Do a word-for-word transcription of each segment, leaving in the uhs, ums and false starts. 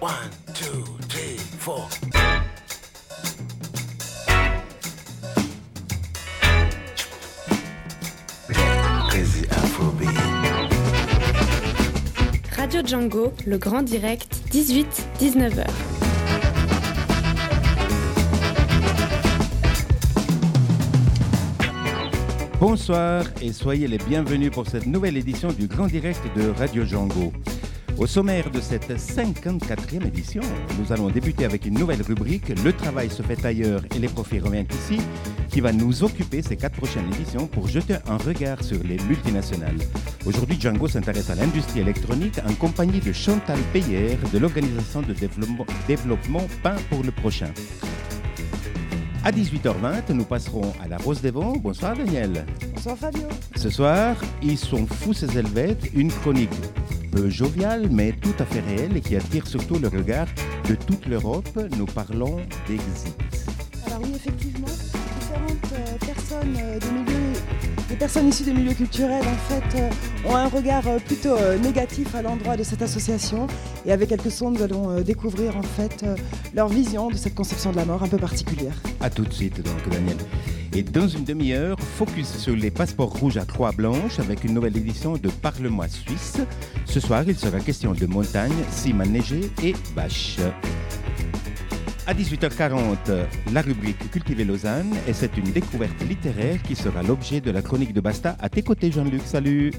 One, two, three, four. Crazy Afrobeat. Radio Django, le grand direct, dix-huit à dix-neuf heures. Bonsoir et soyez les bienvenus pour cette nouvelle édition du Grand Direct de Radio Django. Au sommaire de cette cinquante-quatrième édition, nous allons débuter avec une nouvelle rubrique « Le travail se fait ailleurs et les profits reviennent ici » qui va nous occuper ces quatre prochaines éditions pour jeter un regard sur les multinationales. Aujourd'hui, Django s'intéresse à l'industrie électronique en compagnie de Chantal Peyer de l'Organisation de développement, développement Pain pour le prochain. À dix-huit heures vingt, nous passerons à la Rose des Vents. Bonsoir Daniel. Bonsoir Fabio. Ce soir, ils sont fous ces Helvètes, une chronique peu joviale mais tout à fait réelle et qui attire surtout le regard de toute l'Europe. Nous parlons d'Exit. Alors oui, effectivement, différentes euh, personnes euh, des milieux, des personnes issues des milieux culturels en fait euh, ont un regard euh, plutôt euh, négatif à l'endroit de cette association. Et avec quelques sons, nous allons euh, découvrir en fait euh, leur vision de cette conception de la mort un peu particulière. À tout de suite donc Daniel. Et dans une demi-heure, focus sur les passeports rouges à croix blanche avec une nouvelle édition de Parle-moi Suisse. Ce soir, il sera question de montagne, cime enneigée et bâche. À dix-huit heures quarante, la rubrique Cultiver Lausanne et c'est une découverte littéraire qui sera l'objet de la chronique de Basta. À tes côtés, Jean-Luc, salut.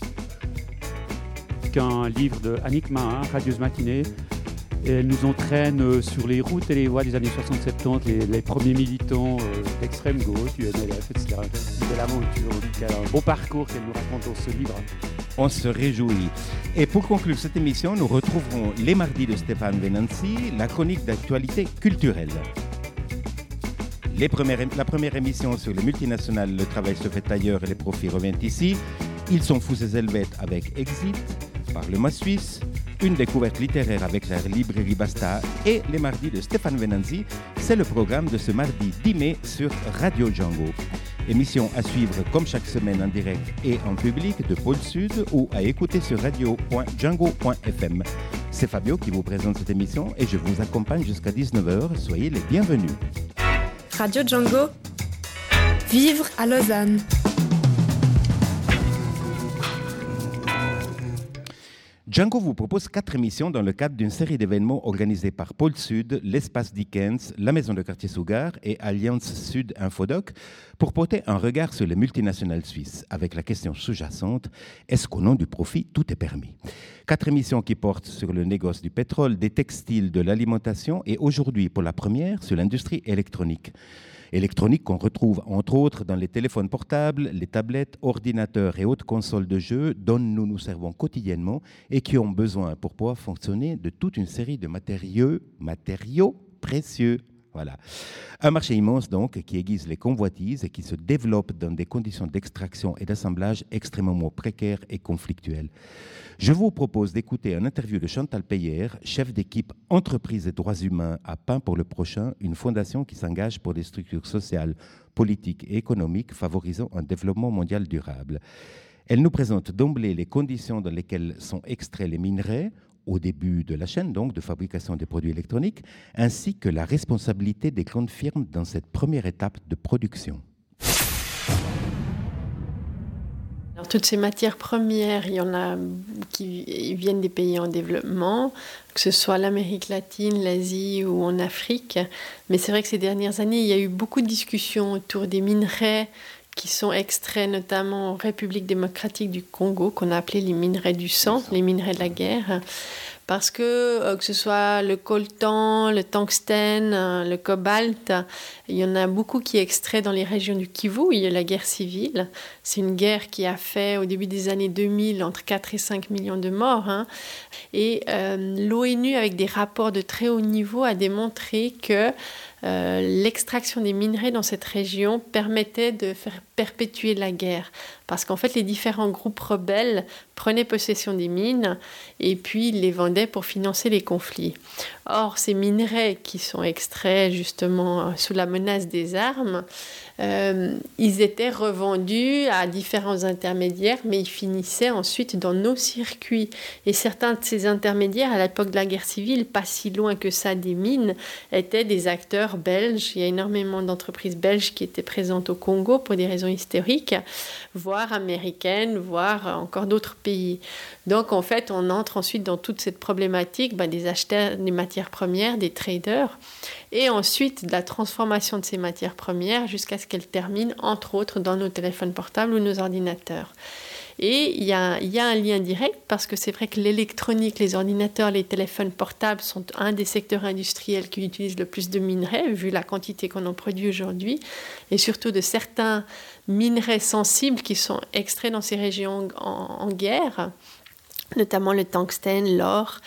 Un livre de Annick Mahin, Radieuse matinée. Et elle nous entraîne sur les routes et les voies des années soixante soixante-dix, les, les premiers militants euh, d'extrême gauche, du N L F, et cetera. Une belle aventure, en tout cas, un beau parcours qu'elle nous raconte dans ce livre. On se réjouit. Et pour conclure cette émission, nous retrouverons les mardis de Stéphane Venanzi, la chronique d'actualité culturelle. Les premières, la première émission sur les multinationales, le travail se fait ailleurs et les profits reviennent ici. Ils sont fous ces Helvètes avec Exit, Parle-moi Suisse, une découverte littéraire avec la librairie Basta et les mardis de Stéphane Venanzi. C'est le programme de ce mardi dix mai sur Radio Django. Émission à suivre comme chaque semaine en direct et en public de Pôle Sud ou à écouter sur radio point django point f m. C'est Fabio qui vous présente cette émission et je vous accompagne jusqu'à dix-neuf heures. Soyez les bienvenus. Radio Django, vivre à Lausanne. Django vous propose quatre émissions dans le cadre d'une série d'événements organisés par Pôle Sud, l'Espace Dickens, la Maison de quartier Sougar et Alliance Sud Infodoc pour porter un regard sur les multinationales suisses avec la question sous-jacente « Est-ce qu'au nom du profit, tout est permis ?» Quatre émissions qui portent sur le négoce du pétrole, des textiles, de l'alimentation et aujourd'hui, pour la première, sur l'industrie électronique. Électronique qu'on retrouve entre autres dans les téléphones portables, les tablettes, ordinateurs et autres consoles de jeux dont nous nous servons quotidiennement et qui ont besoin pour pouvoir fonctionner de toute une série de matériaux, matériaux précieux. Voilà. Un marché immense donc qui aiguise les convoitises et qui se développe dans des conditions d'extraction et d'assemblage extrêmement précaires et conflictuelles. Je vous propose d'écouter une interview de Chantal Peyer, chef d'équipe entreprise et droits humains à Pain pour le prochain, une fondation qui s'engage pour des structures sociales, politiques et économiques favorisant un développement mondial durable. Elle nous présente d'emblée les conditions dans lesquelles sont extraits les minerais, au début de la chaîne donc de fabrication des produits électroniques, ainsi que la responsabilité des grandes firmes dans cette première étape de production. Alors, toutes ces matières premières, il y en a qui viennent des pays en développement, que ce soit l'Amérique latine, l'Asie ou en Afrique. Mais c'est vrai que ces dernières années, il y a eu beaucoup de discussions autour des minerais qui sont extraits notamment en République démocratique du Congo, qu'on a appelé les minerais du sang, les minerais de la guerre. Parce que, euh, que ce soit le coltan, le tungstène, euh, le cobalt, il y en a beaucoup qui est extrait dans les régions du Kivu, où il y a la guerre civile. C'est une guerre qui a fait, au début des années deux mille, entre quatre et cinq millions de morts. Hein. Et euh, l'ONU, avec des rapports de très haut niveau, a démontré que euh, l'extraction des minerais dans cette région permettait de faire perpétuer la guerre. Parce qu'en fait, les différents groupes rebelles prenaient possession des mines et puis les vendaient pour financer les conflits. Or, ces minerais qui sont extraits justement sous la menace des armes, euh, ils étaient revendus à différents intermédiaires, mais ils finissaient ensuite dans nos circuits. Et certains de ces intermédiaires, à l'époque de la guerre civile, pas si loin que ça des mines, étaient des acteurs belges. Il y a énormément d'entreprises belges qui étaient présentes au Congo pour des raisons historiques, voire américaines, voire encore d'autres pays. Donc en fait, on entre ensuite dans toute cette problématique ben, des acheteurs des matières premières, des traders, et ensuite de la transformation de ces matières premières jusqu'à ce qu'elles terminent, entre autres, dans nos téléphones portables ou nos ordinateurs. Et il y a, il y a un lien direct parce que c'est vrai que l'électronique, les ordinateurs, les téléphones portables sont un des secteurs industriels qui utilisent le plus de minerais, vu la quantité qu'on en produit aujourd'hui, et surtout de certains minerais sensibles qui sont extraits dans ces régions en, en guerre, notamment le tungstène, l'or.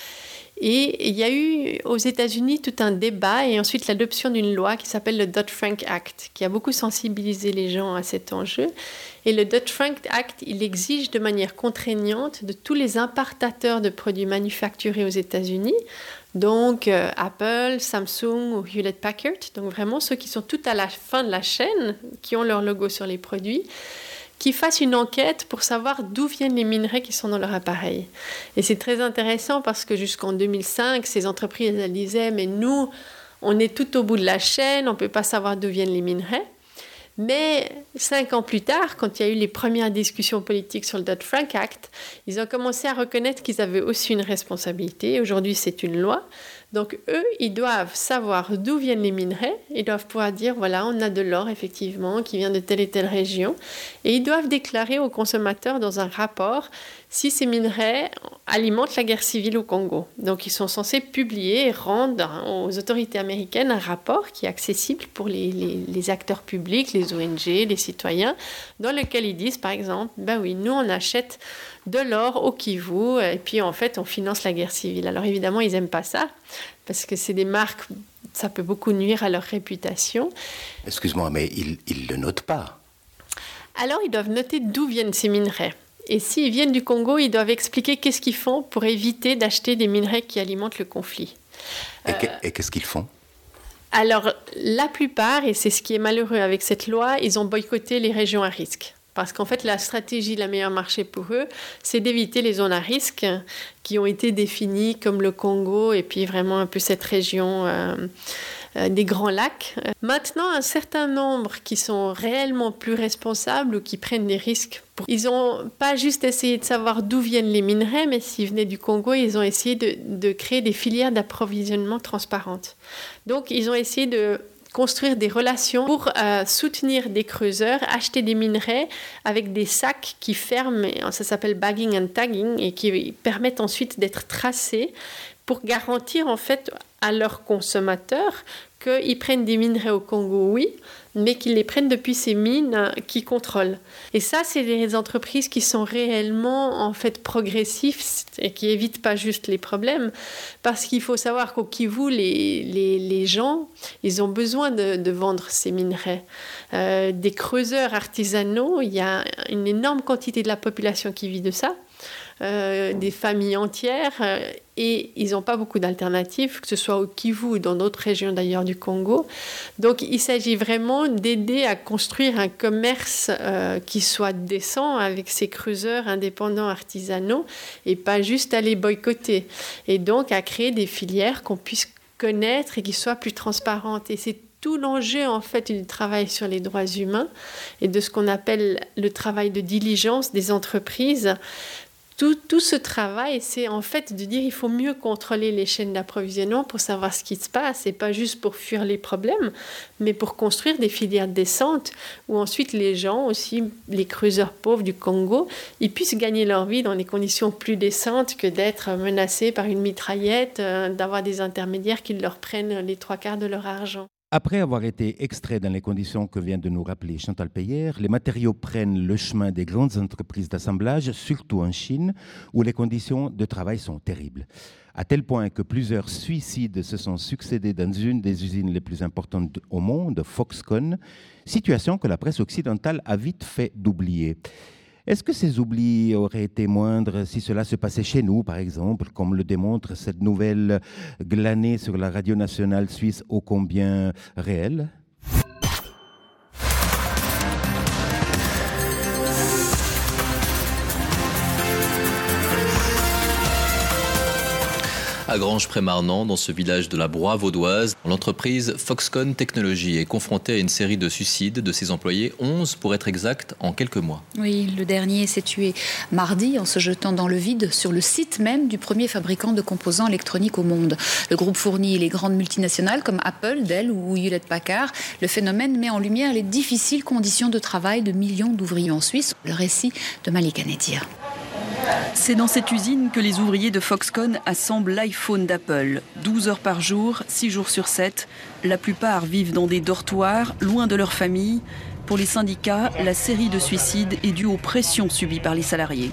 Et il y a eu aux États-Unis tout un débat et ensuite l'adoption d'une loi qui s'appelle le Dodd-Frank Act, qui a beaucoup sensibilisé les gens à cet enjeu. Et le Dodd-Frank Act, il exige de manière contraignante de tous les importateurs de produits manufacturés aux États-Unis, donc euh, Apple, Samsung ou Hewlett-Packard, donc vraiment ceux qui sont tout à la fin de la chaîne, qui ont leur logo sur les produits, qui fassent une enquête pour savoir d'où viennent les minerais qui sont dans leur appareil. Et c'est très intéressant parce que jusqu'en deux mille cinq, ces entreprises elles disaient « mais nous, on est tout au bout de la chaîne, on ne peut pas savoir d'où viennent les minerais ». Mais cinq ans plus tard, quand il y a eu les premières discussions politiques sur le Dodd-Frank Act, ils ont commencé à reconnaître qu'ils avaient aussi une responsabilité. Aujourd'hui, c'est une loi. Donc, eux, ils doivent savoir d'où viennent les minerais. Ils doivent pouvoir dire, voilà, on a de l'or, effectivement, qui vient de telle et telle région. Et ils doivent déclarer aux consommateurs dans un rapport si ces minerais alimentent la guerre civile au Congo. Donc, ils sont censés publier et rendre aux autorités américaines un rapport qui est accessible pour les, les, les acteurs publics, les O N G, les citoyens, dans lequel ils disent, par exemple, ben oui, nous, on achète de l'or au Kivu, et puis en fait, on finance la guerre civile. Alors évidemment, ils n'aiment pas ça, parce que c'est des marques, ça peut beaucoup nuire à leur réputation. Excuse-moi, mais ils ne le notent pas. Alors, ils doivent noter d'où viennent ces minerais. Et s'ils viennent du Congo, ils doivent expliquer qu'est-ce qu'ils font pour éviter d'acheter des minerais qui alimentent le conflit. Et, que, et qu'est-ce qu'ils font ? Alors, la plupart, et c'est ce qui est malheureux avec cette loi, ils ont boycotté les régions à risque. Parce qu'en fait, la stratégie, la meilleure marché pour eux, c'est d'éviter les zones à risque qui ont été définies comme le Congo et puis vraiment un peu cette région euh, euh, des Grands Lacs. Maintenant, un certain nombre qui sont réellement plus responsables ou qui prennent des risques, pour... ils n'ont pas juste essayé de savoir d'où viennent les minerais, mais s'ils venaient du Congo, ils ont essayé de, de créer des filières d'approvisionnement transparentes. Donc, ils ont essayé de construire des relations pour euh, soutenir des creuseurs, acheter des minerais avec des sacs qui ferment, ça s'appelle bagging and tagging, et qui permettent ensuite d'être tracés pour garantir en fait à leurs consommateurs qu'ils prennent des minerais au Congo, oui, mais qu'ils les prennent depuis ces mines qu'ils contrôlent. Et ça, c'est des entreprises qui sont réellement en fait progressives et qui évitent pas juste les problèmes, parce qu'il faut savoir qu'au Kivu, les, les, les gens, ils ont besoin de, de vendre ces minerais. Euh, des creuseurs artisanaux, il y a une énorme quantité de la population qui vit de ça. Euh, des familles entières euh, et ils n'ont pas beaucoup d'alternatives, que ce soit au Kivu ou dans d'autres régions d'ailleurs du Congo. Donc il s'agit vraiment d'aider à construire un commerce euh, qui soit décent avec ces creuseurs indépendants artisanaux et pas juste à les boycotter. Et donc à créer des filières qu'on puisse connaître et qui soient plus transparentes. Et c'est tout l'enjeu en fait du travail sur les droits humains et de ce qu'on appelle le travail de diligence des entreprises. Tout, tout ce travail, c'est en fait de dire qu'il faut mieux contrôler les chaînes d'approvisionnement pour savoir ce qui se passe, et pas juste pour fuir les problèmes, mais pour construire des filières décentes où ensuite les gens, aussi les creuseurs pauvres du Congo, ils puissent gagner leur vie dans des conditions plus décentes que d'être menacés par une mitraillette, euh, d'avoir des intermédiaires qui leur prennent les trois quarts de leur argent. Après avoir été extraits dans les conditions que vient de nous rappeler Chantal Peyer, les matériaux prennent le chemin des grandes entreprises d'assemblage, surtout en Chine, où les conditions de travail sont terribles. à tel point que plusieurs suicides se sont succédés dans une des usines les plus importantes au monde, Foxconn, situation que la presse occidentale a vite fait d'oublier. Est-ce que ces oublis auraient été moindres si cela se passait chez nous, par exemple, comme le démontre cette nouvelle glanée sur la radio nationale suisse ô combien réelle ? À Granges-près-Marnant, dans ce village de la Broye vaudoise, l'entreprise Foxconn Technologies est confrontée à une série de suicides de ses employés, onze pour être exact, en quelques mois. Oui, le dernier s'est tué mardi en se jetant dans le vide sur le site même du premier fabricant de composants électroniques au monde. Le groupe fournit les grandes multinationales comme Apple, Dell ou Hewlett-Packard. Le phénomène met en lumière les difficiles conditions de travail de millions d'ouvriers en Suisse. Le récit de Malika Nedir. C'est dans cette usine que les ouvriers de Foxconn assemblent l'iPhone d'Apple. douze heures par jour, six jours sur sept. La plupart vivent dans des dortoirs, loin de leur famille. Pour les syndicats, la série de suicides est due aux pressions subies par les salariés.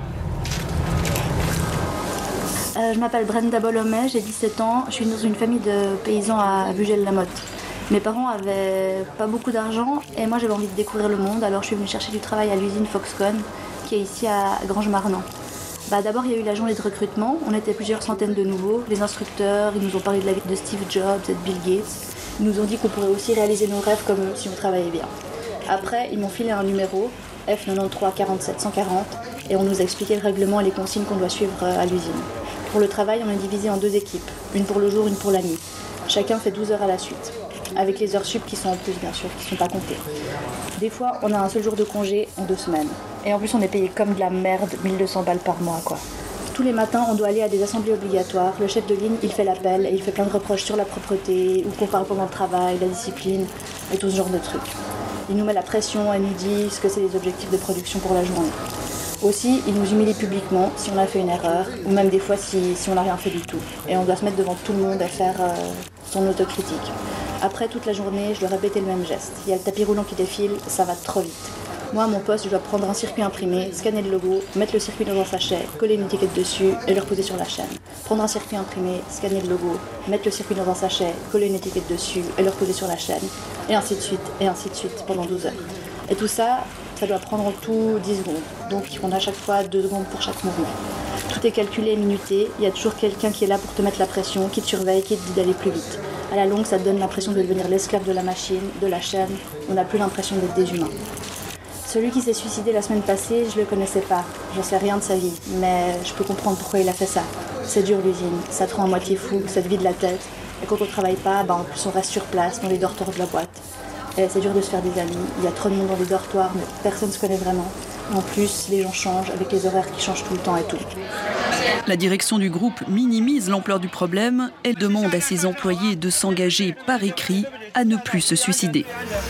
Euh, je m'appelle Brenda Bolomé, j'ai dix-sept ans. Je suis dans une famille de paysans à Bugel-la-Motte. Mes parents avaient pas beaucoup d'argent et moi j'avais envie de découvrir le monde. Alors je suis venue chercher du travail à l'usine Foxconn, qui est ici à Granges-Marnant. Bah, d'abord, il y a eu la journée de recrutement. On était plusieurs centaines de nouveaux. Les instructeurs, ils nous ont parlé de la vie de Steve Jobs et de Bill Gates. Ils nous ont dit qu'on pourrait aussi réaliser nos rêves comme eux si on travaillait bien. Après, ils m'ont filé un numéro, F quatre-vingt-treize quarante-sept cent quarante, et on nous a expliqué le règlement et les consignes qu'on doit suivre à l'usine. Pour le travail, on est divisé en deux équipes, une pour le jour, une pour la nuit. Chacun fait douze heures à la suite, avec les heures sup qui sont en plus, bien sûr, qui ne sont pas comptées. Des fois, on a un seul jour de congé en deux semaines. Et en plus, on est payé comme de la merde, mille deux cents balles par mois, quoi. Tous les matins, on doit aller à des assemblées obligatoires. Le chef de ligne, il fait l'appel et il fait plein de reproches sur la propreté, ou qu'on parle pendant le travail, la discipline, et tout ce genre de trucs. Il nous met la pression et nous dit ce que c'est les objectifs de production pour la journée. Aussi, il nous humilie publiquement si on a fait une erreur, ou même des fois si, si on n'a rien fait du tout. Et on doit se mettre devant tout le monde et faire euh, son autocritique. Après, toute la journée, je dois répéter le même geste. Il y a le tapis roulant qui défile, ça va trop vite. Moi, à mon poste, je dois prendre un circuit imprimé, scanner le logo, mettre le circuit dans un sachet, coller une étiquette dessus et le reposer sur la chaîne. Prendre un circuit imprimé, scanner le logo, mettre le circuit dans un sachet, coller une étiquette dessus et le reposer sur la chaîne. Et ainsi de suite, et ainsi de suite, pendant douze heures. Et tout ça, ça doit prendre en tout dix secondes. Donc, on a à chaque fois deux secondes pour chaque mouvement. Tout est calculé et minuté. Il y a toujours quelqu'un qui est là pour te mettre la pression, qui te surveille, qui te dit d'aller plus vite. À la longue, ça te donne l'impression de devenir l'esclave de la machine, de la chaîne. On n'a plus l'impression d'être des humains. Celui qui s'est suicidé la semaine passée, je le connaissais pas. J'en sais rien de sa vie, mais je peux comprendre pourquoi il a fait ça. C'est dur l'usine, ça te rend à moitié fou, ça te vide la tête. Et quand on travaille pas, bah en plus on reste sur place, dans les dortoirs de la boîte. Et c'est dur de se faire des amis, il y a trop de monde dans les dortoirs, mais personne ne se connaît vraiment. En plus, les gens changent, avec les horaires qui changent tout le temps et tout. La direction du groupe minimise l'ampleur du problème. Elle demande à ses employés de s'engager par écrit à ne plus se suicider.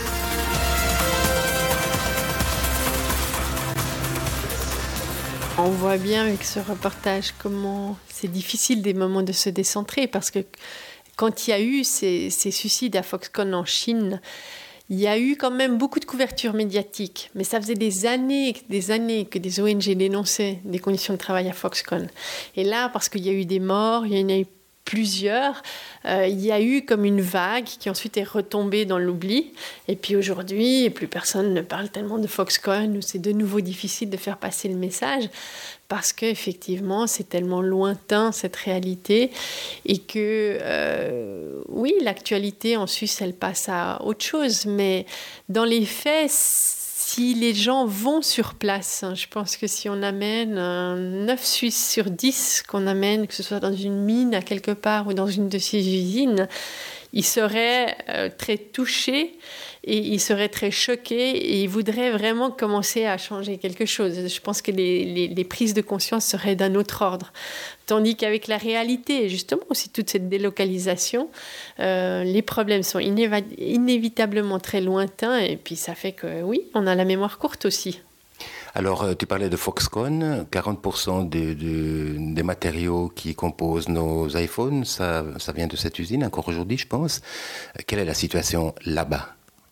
On voit bien avec ce reportage comment c'est difficile des moments de se décentrer parce que quand il y a eu ces, ces suicides à Foxconn en Chine, il y a eu quand même beaucoup de couverture médiatique, mais ça faisait des années, des années que des O N G dénonçaient des conditions de travail à Foxconn. Et là, parce qu'il y a eu des morts, il y en a eu plusieurs, euh, il y a eu comme une vague qui ensuite est retombée dans l'oubli. Et puis aujourd'hui, plus personne ne parle tellement de Foxconn, où c'est de nouveau difficile de faire passer le message, parce qu'effectivement, c'est tellement lointain, cette réalité, et que, euh, oui, l'actualité en Suisse, elle passe à autre chose, mais dans les faits, si les gens vont sur place, je pense que si on amène un neuf Suisses sur dix qu'on amène, que ce soit dans une mine à quelque part ou dans une de ces usines, ils seraient euh, très touchés et ils seraient très choqués et ils voudraient vraiment commencer à changer quelque chose. Je pense que les, les, les prises de conscience seraient d'un autre ordre. Tandis qu'avec la réalité, justement aussi toute cette délocalisation, euh, les problèmes sont inéva- inévitablement très lointains et puis ça fait que oui, on a la mémoire courte aussi. Alors, tu parlais de Foxconn, quarante pour cent de, de, des matériaux qui composent nos iPhones, ça, ça vient de cette usine, encore aujourd'hui, je pense. Quelle est la situation là-bas ?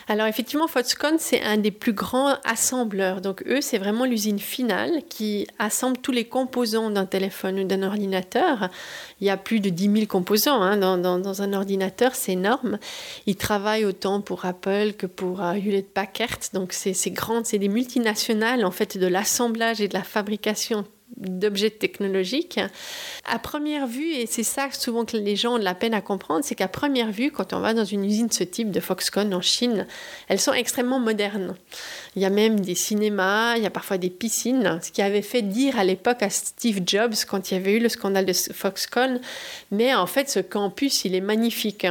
Alors effectivement, Foxconn, c'est un des plus grands assembleurs. Donc eux, c'est vraiment l'usine finale qui assemble tous les composants d'un téléphone ou d'un ordinateur. Il y a plus de dix mille composants hein, dans, dans, dans un ordinateur, c'est énorme. Ils travaillent autant pour Apple que pour uh, Hewlett Packard. Donc c'est, c'est grand, c'est des multinationales en fait de l'assemblage et de la fabrication d'objets technologiques. À première vue, et c'est ça souvent que les gens ont de la peine à comprendre, c'est qu'à première vue, quand on va dans une usine de ce type de Foxconn en Chine, elles sont extrêmement modernes. Il y a même des cinémas, il y a parfois des piscines, ce qui avait fait dire à l'époque à Steve Jobs, quand il y avait eu le scandale de Foxconn, mais en fait, ce campus, il est magnifique.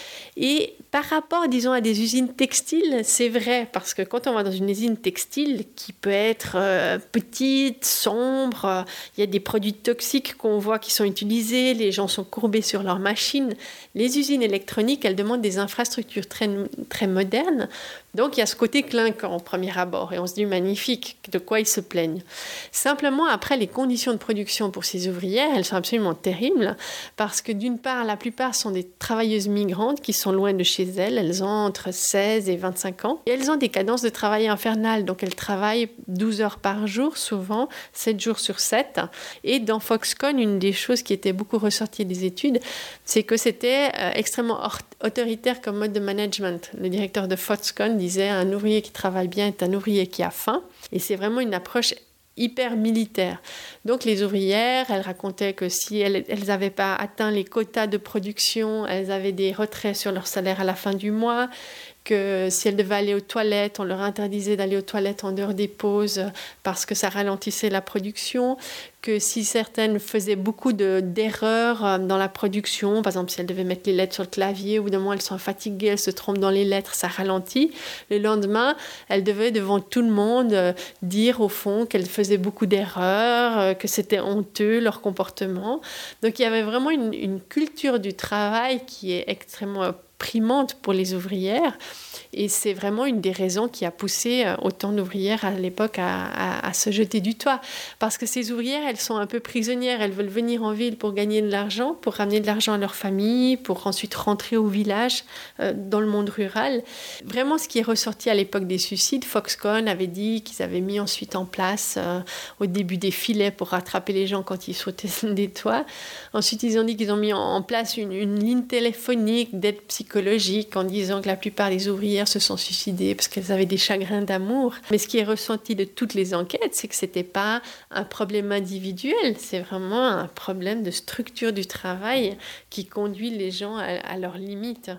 Et par rapport, disons, à des usines textiles, c'est vrai, parce que quand on va dans une usine textile qui peut être euh, petite, sombre, euh, il y a des produits toxiques qu'on voit qui sont utilisés, les gens sont courbés sur leurs machines. Les usines électroniques, elles demandent des infrastructures très, très modernes. Donc, il y a ce côté clinquant au premier abord, et on se dit magnifique, de quoi ils se plaignent. Simplement, après, les conditions de production pour ces ouvrières, elles sont absolument terribles, parce que d'une part, la plupart sont des travailleuses migrantes qui sont loin de chez elles, elles ont entre seize et vingt-cinq ans, et elles ont des cadences de travail infernales, donc elles travaillent douze heures par jour, souvent sept jours sur sept. Et dans Foxconn, une des choses qui était beaucoup ressortie des études, c'est que c'était euh, extrêmement autoritaire comme mode de management. Le directeur de Foxconn disait un ouvrier qui travaille bien est un ouvrier qui a faim, et c'est vraiment une approche hyper militaire. Donc les ouvrières, elles racontaient que si elles n'avaient pas atteint les quotas de production, elles avaient des retraits sur leur salaire à la fin du mois, que si elles devaient aller aux toilettes, on leur interdisait d'aller aux toilettes en dehors des pauses parce que ça ralentissait la production, que si certaines faisaient beaucoup de, d'erreurs dans la production, par exemple si elles devaient mettre les lettres sur le clavier, au bout d'un moment elles sont fatiguées, elles se trompent dans les lettres, ça ralentit. Le lendemain, elles devaient devant tout le monde dire au fond qu'elles faisaient beaucoup d'erreurs, que c'était honteux leur comportement. Donc il y avait vraiment une, une culture du travail qui est extrêmement primante pour les ouvrières, et c'est vraiment une des raisons qui a poussé autant d'ouvrières à l'époque à, à, à se jeter du toit, parce que ces ouvrières, elles sont un peu prisonnières, elles veulent venir en ville pour gagner de l'argent, pour ramener de l'argent à leur famille, pour ensuite rentrer au village, euh, dans le monde rural. Vraiment, ce qui est ressorti à l'époque des suicides, Foxconn avait dit qu'ils avaient mis ensuite en place euh, au début des filets pour rattraper les gens quand ils sautaient des toits. Ensuite, ils ont dit qu'ils ont mis en, en place une, une ligne téléphonique d'aide psychologique en disant que la plupart des ouvrières se sont suicidées parce qu'elles avaient des chagrins d'amour. Mais ce qui est ressenti de toutes les enquêtes, c'est que ce n'était pas un problème individuel, c'est vraiment un problème de structure du travail qui conduit les gens à, à leurs limites.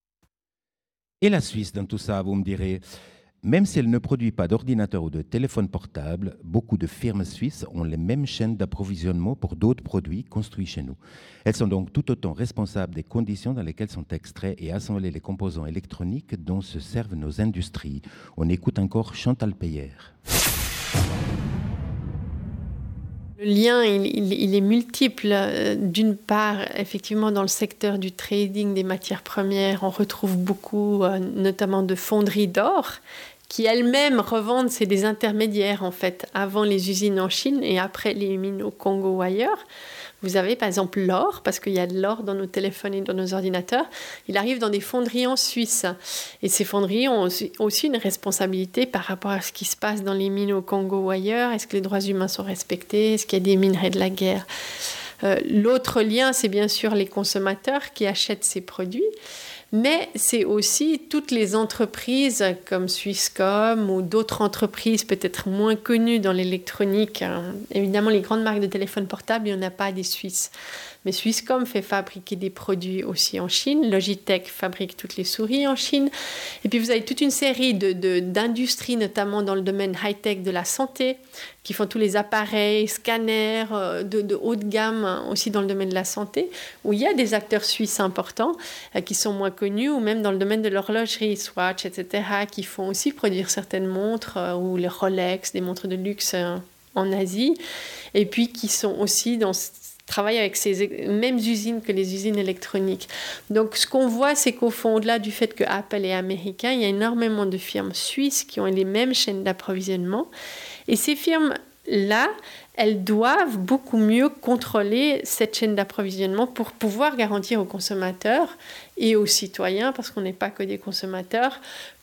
Et la Suisse dans tout ça, vous me direz, même si elle ne produit pas d'ordinateur ou de téléphone portable, beaucoup de firmes suisses ont les mêmes chaînes d'approvisionnement pour d'autres produits construits chez nous. Elles sont donc tout autant responsables des conditions dans lesquelles sont extraits et assemblés les composants électroniques dont se servent nos industries. On écoute encore Chantal Peyer. Le lien, il, il, il est multiple. D'une part, effectivement, dans le secteur du trading des matières premières, on retrouve beaucoup, euh, notamment de fonderies d'or, qui elles-mêmes revendent, c'est des intermédiaires, en fait, avant les usines en Chine et après les mines au Congo ou ailleurs. Vous avez par exemple l'or, parce qu'il y a de l'or dans nos téléphones et dans nos ordinateurs. Il arrive dans des fonderies en Suisse. Et ces fonderies ont aussi une responsabilité par rapport à ce qui se passe dans les mines au Congo ou ailleurs. Est-ce que les droits humains sont respectés? Est-ce qu'il y a des minerais de la guerre? euh, L'autre lien, c'est bien sûr les consommateurs qui achètent ces produits. Mais c'est aussi toutes les entreprises comme Swisscom ou d'autres entreprises peut-être moins connues dans l'électronique. Évidemment, les grandes marques de téléphones portables, il n'y en a pas des Suisses. Mais Swisscom fait fabriquer des produits aussi en Chine. Logitech fabrique toutes les souris en Chine. Et puis vous avez toute une série de, de, d'industries, notamment dans le domaine high-tech de la santé, qui font tous les appareils, scanners de, de haut de gamme aussi dans le domaine de la santé, où il y a des acteurs suisses importants euh, qui sont moins connus, ou même dans le domaine de l'horlogerie, Swatch, et cetera, qui font aussi produire certaines montres, euh, ou les Rolex, des montres de luxe euh, en Asie, et puis qui sont aussi dans travaillent avec ces mêmes usines que les usines électroniques. Donc, ce qu'on voit, c'est qu'au fond, au-delà du fait que Apple est américain, il y a énormément de firmes suisses qui ont les mêmes chaînes d'approvisionnement. Et ces firmes-là, elles doivent beaucoup mieux contrôler cette chaîne d'approvisionnement pour pouvoir garantir aux consommateurs et aux citoyens, parce qu'on n'est pas que des consommateurs,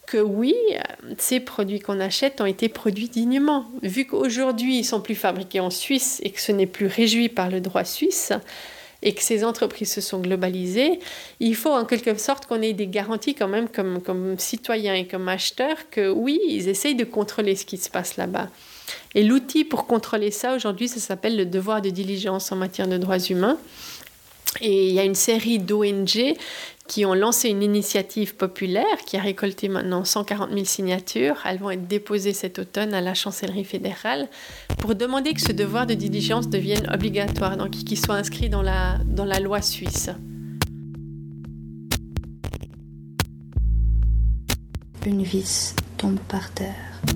que oui, ces produits qu'on achète ont été produits dignement. Vu qu'aujourd'hui, ils ne sont plus fabriqués en Suisse et que ce n'est plus régi par le droit suisse et que ces entreprises se sont globalisées, il faut en quelque sorte qu'on ait des garanties quand même comme, comme citoyens et comme acheteurs que oui, ils essayent de contrôler ce qui se passe là-bas. Et l'outil pour contrôler ça aujourd'hui, ça s'appelle le devoir de diligence en matière de droits humains. Et il y a une série d'O N G qui ont lancé une initiative populaire qui a récolté maintenant cent quarante mille signatures. Elles vont être déposées cet automne à la chancellerie fédérale pour demander que ce devoir de diligence devienne obligatoire, donc qu'il soit inscrit dans la, dans la loi suisse. Une vis tombe par terre.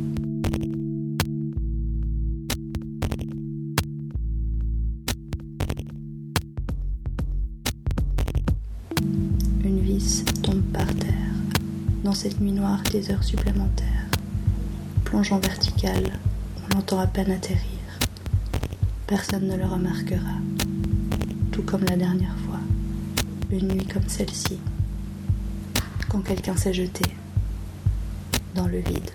Une vis tombe par terre, dans cette nuit noire des heures supplémentaires. Plongeant verticale, on l'entend à peine atterrir. Personne ne le remarquera, tout comme la dernière fois, une nuit comme celle-ci, quand quelqu'un s'est jeté dans le vide.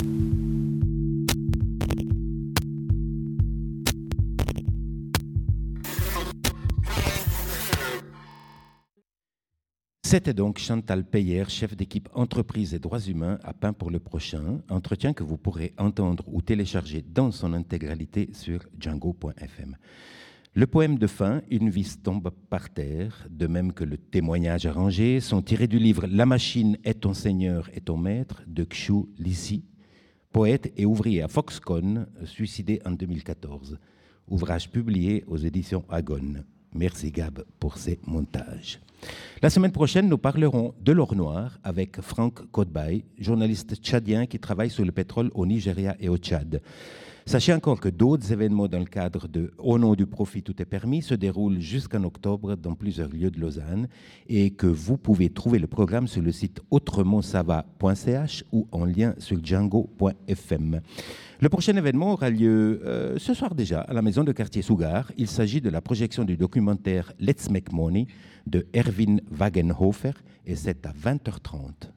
C'était donc Chantal Peyer, chef d'équipe entreprise et droits humains à Pain pour le prochain, entretien que vous pourrez entendre ou télécharger dans son intégralité sur django point f m. Le poème de fin, Une vis tombe par terre, de même que le témoignage arrangé, sont tirés du livre La machine est ton seigneur et ton maître de Xiu Lisi, poète et ouvrier à Foxconn, suicidé en deux mille quatorze. Ouvrage publié aux éditions Agon. Merci Gab pour ces montages. La semaine prochaine, nous parlerons de l'or noir avec Franck Kodbaï, journaliste tchadien qui travaille sur le pétrole au Nigeria et au Tchad. Sachez encore que d'autres événements dans le cadre de Au nom du profit, tout est permis se déroulent jusqu'en octobre dans plusieurs lieux de Lausanne et que vous pouvez trouver le programme sur le site autrementsava point c h ou en lien sur django point f m. Le prochain événement aura lieu euh, ce soir déjà à la maison de quartier Sougar. Il s'agit de la projection du documentaire Let's Make Money de Erwin Wagenhofer et c'est à vingt heures trente.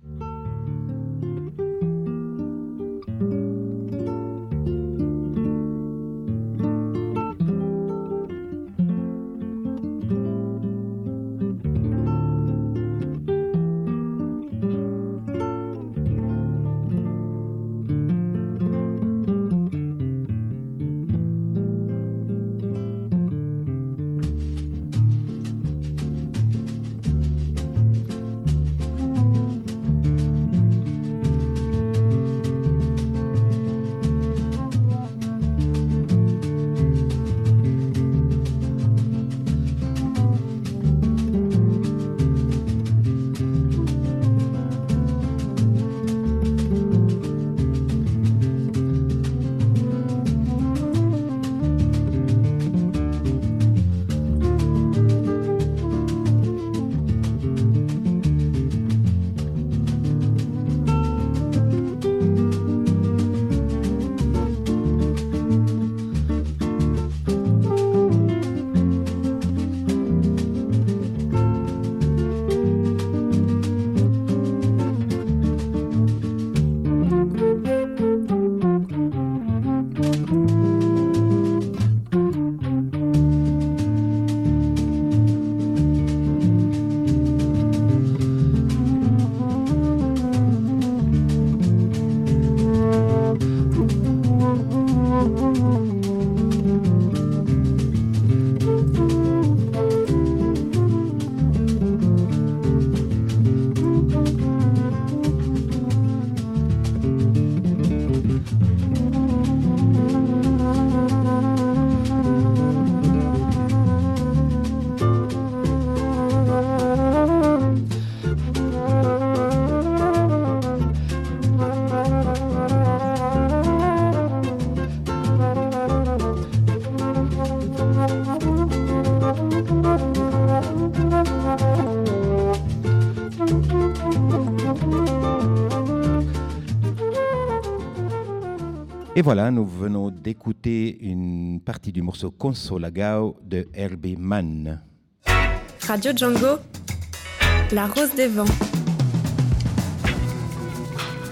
Et voilà, nous venons d'écouter une partie du morceau Consolagao de Herbie Mann. Radio Django, la rose des vents.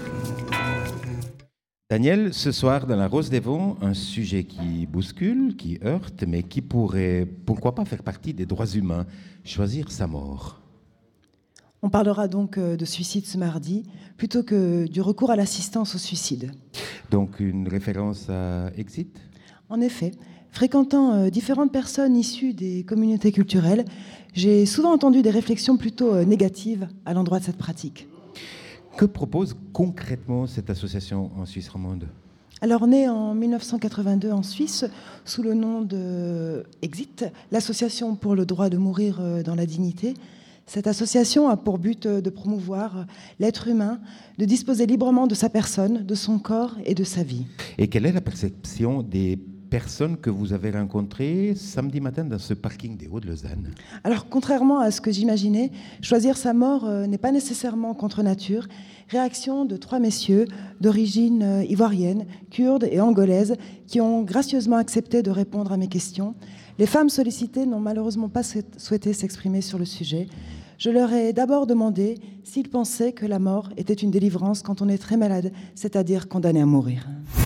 Daniel, ce soir dans La Rose des Vents, un sujet qui bouscule, qui heurte, mais qui pourrait, pourquoi pas, faire partie des droits humains, choisir sa mort. On parlera donc de suicide ce mardi, plutôt que du recours à l'assistance au suicide. Donc une référence à Exit ? En effet, fréquentant différentes personnes issues des communautés culturelles, j'ai souvent entendu des réflexions plutôt négatives à l'endroit de cette pratique. Que propose concrètement cette association en Suisse romande ? Alors, née en mille neuf cent quatre-vingt-deux en Suisse, sous le nom de Exit, l'Association pour le droit de mourir dans la dignité, cette association a pour but de promouvoir l'être humain, de disposer librement de sa personne, de son corps et de sa vie. Et quelle est la perception des personnes que vous avez rencontrées samedi matin dans ce parking des Hauts-de-Lausanne ? Alors, contrairement à ce que j'imaginais, choisir sa mort euh, n'est pas nécessairement contre nature. Réaction de trois messieurs d'origine euh, ivoirienne, kurde et angolaise qui ont gracieusement accepté de répondre à mes questions. Les femmes sollicitées n'ont malheureusement pas souhaité s'exprimer sur le sujet. Je leur ai d'abord demandé s'ils pensaient que la mort était une délivrance quand on est très malade, c'est-à-dire condamné à mourir.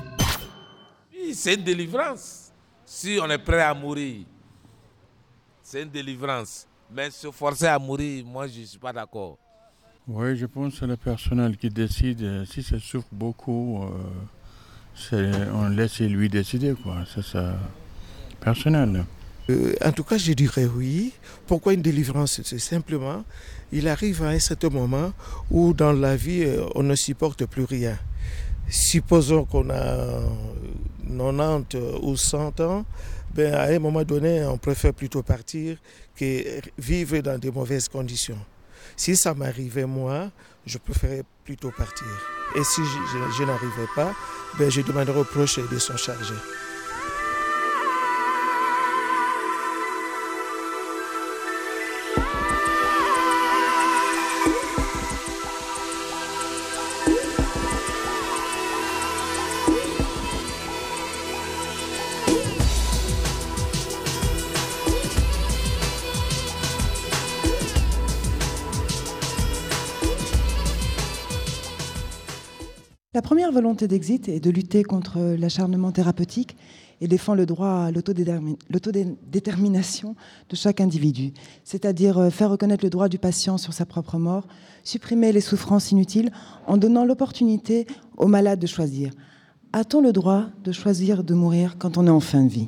C'est une délivrance. Si on est prêt à mourir, c'est une délivrance. Mais se forcer à mourir, moi, je ne suis pas d'accord. Oui, je pense que c'est le personnel qui décide. Si ça souffre beaucoup, euh, c'est, on laisse lui décider, quoi. C'est ça, personnel. Euh, en tout cas, je dirais oui. Pourquoi une délivrance ? C'est simplement, il arrive à un certain moment où dans la vie, on ne supporte plus rien. Supposons qu'on a quatre-vingt-dix ou cent ans, ben à un moment donné, on préfère plutôt partir que vivre dans de mauvaises conditions. Si ça m'arrivait moi, je préférais plutôt partir. Et si je, je, je n'arrivais pas, ben je demanderais aux proches de s'en charger. La première volonté d'Exit est de lutter contre l'acharnement thérapeutique et défend le droit à l'autodétermination de chaque individu, c'est-à-dire faire reconnaître le droit du patient sur sa propre mort, supprimer les souffrances inutiles en donnant l'opportunité aux malades de choisir. A-t-on le droit de choisir de mourir quand on est en fin de vie ?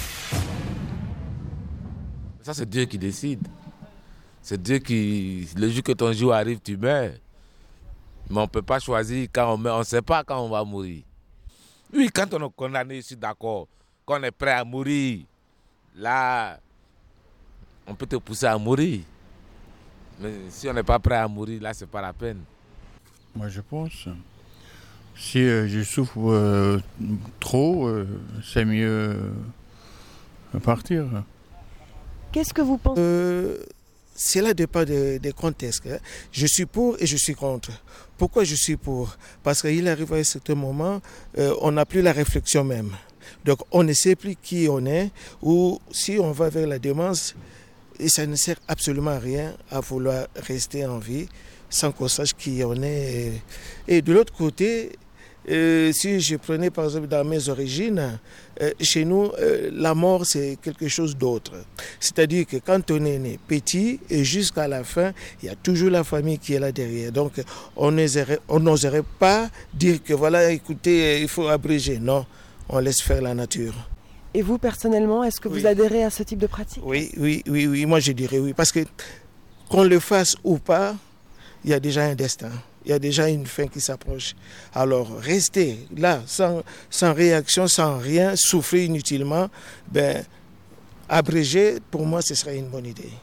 Ça, c'est Dieu qui décide. C'est Dieu qui... Le jour que ton jour arrive, tu meurs. Mais on ne peut pas choisir quand on meurt. On ne sait pas quand on va mourir. Oui, quand on est condamné, je suis d'accord. Quand on est prêt à mourir, là, on peut te pousser à mourir. Mais si on n'est pas prêt à mourir, là, ce n'est pas la peine. Moi, je pense. Si euh, je souffre euh, trop, euh, c'est mieux euh, partir. Qu'est-ce que vous pensez euh... Cela dépend des, des contextes. Je suis pour et je suis contre. Pourquoi je suis pour ? Parce qu'il arrive à un certain moment, euh, on n'a plus la réflexion même. Donc on ne sait plus qui on est, ou si on va vers la démence, et ça ne sert absolument à rien à vouloir rester en vie sans qu'on sache qui on est. Et de l'autre côté, Euh, si je prenais par exemple dans mes origines, euh, chez nous, euh, la mort c'est quelque chose d'autre. C'est-à-dire que quand on est né petit et jusqu'à la fin, il y a toujours la famille qui est là derrière. Donc on n'oserait, on n'oserait pas dire que voilà, écoutez, il faut abréger. Non, on laisse faire la nature. Et vous personnellement, est-ce que oui. vous adhérez à ce type de pratique ? Oui, oui, oui, oui. Moi je dirais oui. Parce que qu'on le fasse ou pas, il y a déjà un destin. Il y a déjà une fin qui s'approche. Alors, rester là, sans, sans réaction, sans rien, souffrir inutilement, ben, abréger, pour moi, ce serait une bonne idée.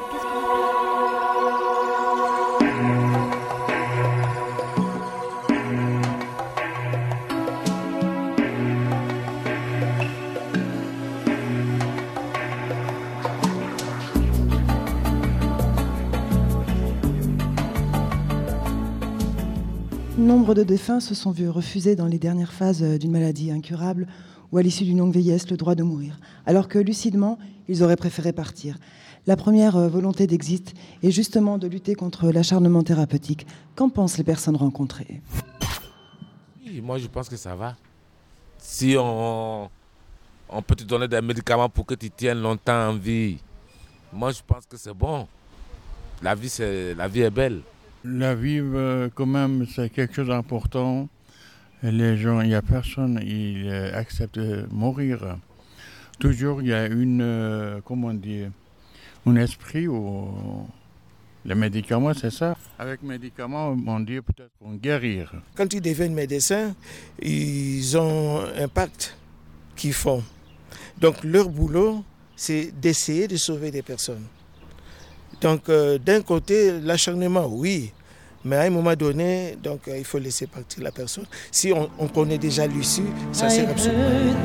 Nombre de défunts se sont vus refuser dans les dernières phases d'une maladie incurable ou à l'issue d'une longue vieillesse le droit de mourir, alors que lucidement, ils auraient préféré partir. La première volonté d'Exit est justement de lutter contre l'acharnement thérapeutique. Qu'en pensent les personnes rencontrées ? Oui, moi je pense que ça va. Si on, on peut te donner des médicaments pour que tu tiennes longtemps en vie, moi je pense que c'est bon. La vie, c'est, la vie est belle. La vie, euh, quand même, c'est quelque chose d'important. Les gens, il n'y a personne qui euh, accepte de mourir. Toujours, il y a une, euh, comment dire, un esprit où les médicaments, c'est ça. Avec médicaments, on dit peut-être qu'on guérir. Quand ils deviennent médecins, ils ont un pacte qu'ils font. Donc leur boulot, c'est d'essayer de sauver des personnes. Donc euh, d'un côté, l'acharnement, oui. Mais à un moment donné, donc, euh, il faut laisser partir la personne. Si on, on connaît déjà l'issue, ça sert absolument.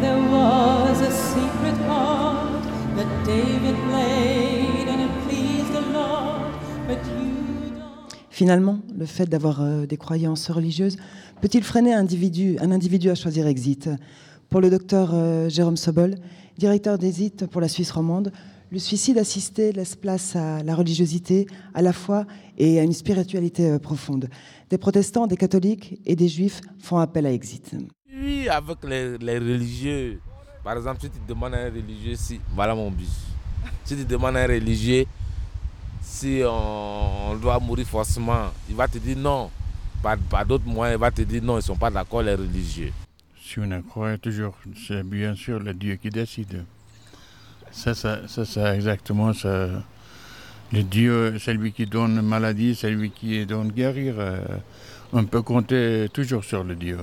Finalement, le fait d'avoir euh, des croyances religieuses peut-il freiner un individu, un individu à choisir Exit ? Pour le docteur euh, Jérôme Sobol, directeur d'Exit pour la Suisse romande, le suicide assisté laisse place à la religiosité, à la foi et à une spiritualité euh, profonde. Des protestants, des catholiques et des juifs font appel à Exit. Oui, avec les, les religieux. Par exemple, si tu demandes à un religieux, si, voilà mon bus. Si tu demandes à un religieux, si on, on doit mourir forcément, il va te dire non. Par, par d'autres moyens, il va te dire non, ils ne sont pas d'accord, les religieux. Si on croit toujours, c'est bien sûr le Dieu qui décide. Ça, ça, ça, c'est exactement ça. Le Dieu, c'est lui qui donne maladie, c'est lui qui donne guérir. On peut compter toujours sur le Dieu.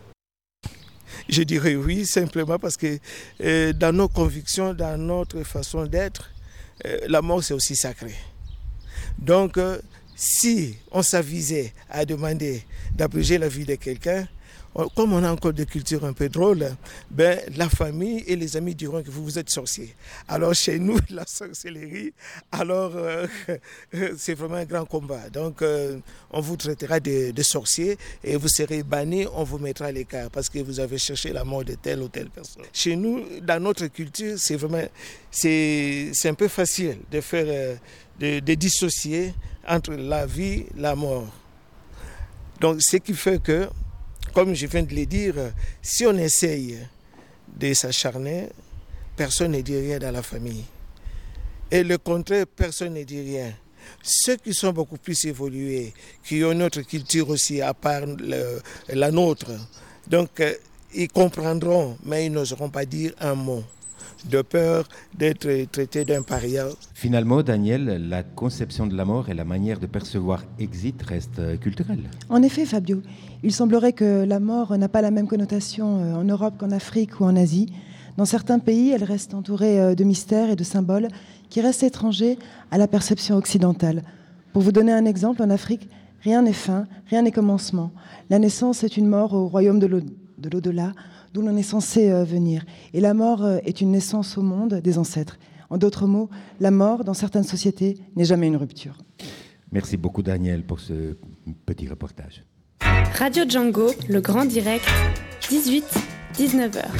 Je dirais oui, simplement parce que euh, dans nos convictions, dans notre façon d'être, euh, la mort c'est aussi sacré. Donc, euh, si on s'avisait à demander d'abréger la vie de quelqu'un, comme on a encore des cultures un peu drôles, ben, la famille et les amis diront que vous, vous êtes sorcier. Alors chez nous, la sorcellerie, alors euh, c'est vraiment un grand combat. Donc euh, on vous traitera de, de sorcier et vous serez banni, on vous mettra à l'écart parce que vous avez cherché la mort de telle ou telle personne. Chez nous, dans notre culture, c'est vraiment, c'est, c'est un peu facile de faire, euh, de, de dissocier entre la vie et la mort. Donc ce qui fait que, comme je viens de le dire, si on essaye de s'acharner, personne ne dit rien dans la famille. Et le contraire, personne ne dit rien. Ceux qui sont beaucoup plus évolués, qui ont notre culture aussi à part le, la nôtre, donc euh, ils comprendront, mais ils n'oseront pas dire un mot, de peur d'être traités d'un paria. Finalement, Daniel, la conception de la mort et la manière de percevoir Exit restent culturelles. En effet, Fabio, il semblerait que la mort n'a pas la même connotation en Europe qu'en Afrique ou en Asie. Dans certains pays, elle reste entourée de mystères et de symboles qui restent étrangers à la perception occidentale. Pour vous donner un exemple, en Afrique, rien n'est fin, rien n'est commencement. La naissance est une mort au royaume de l'au-delà, d'où l'on est censé venir. Et la mort est une naissance au monde des ancêtres. En d'autres mots, la mort, dans certaines sociétés, n'est jamais une rupture. Merci beaucoup, Daniel, pour ce petit reportage. Radio Django, le grand direct, dix-huit à dix-neuf heures.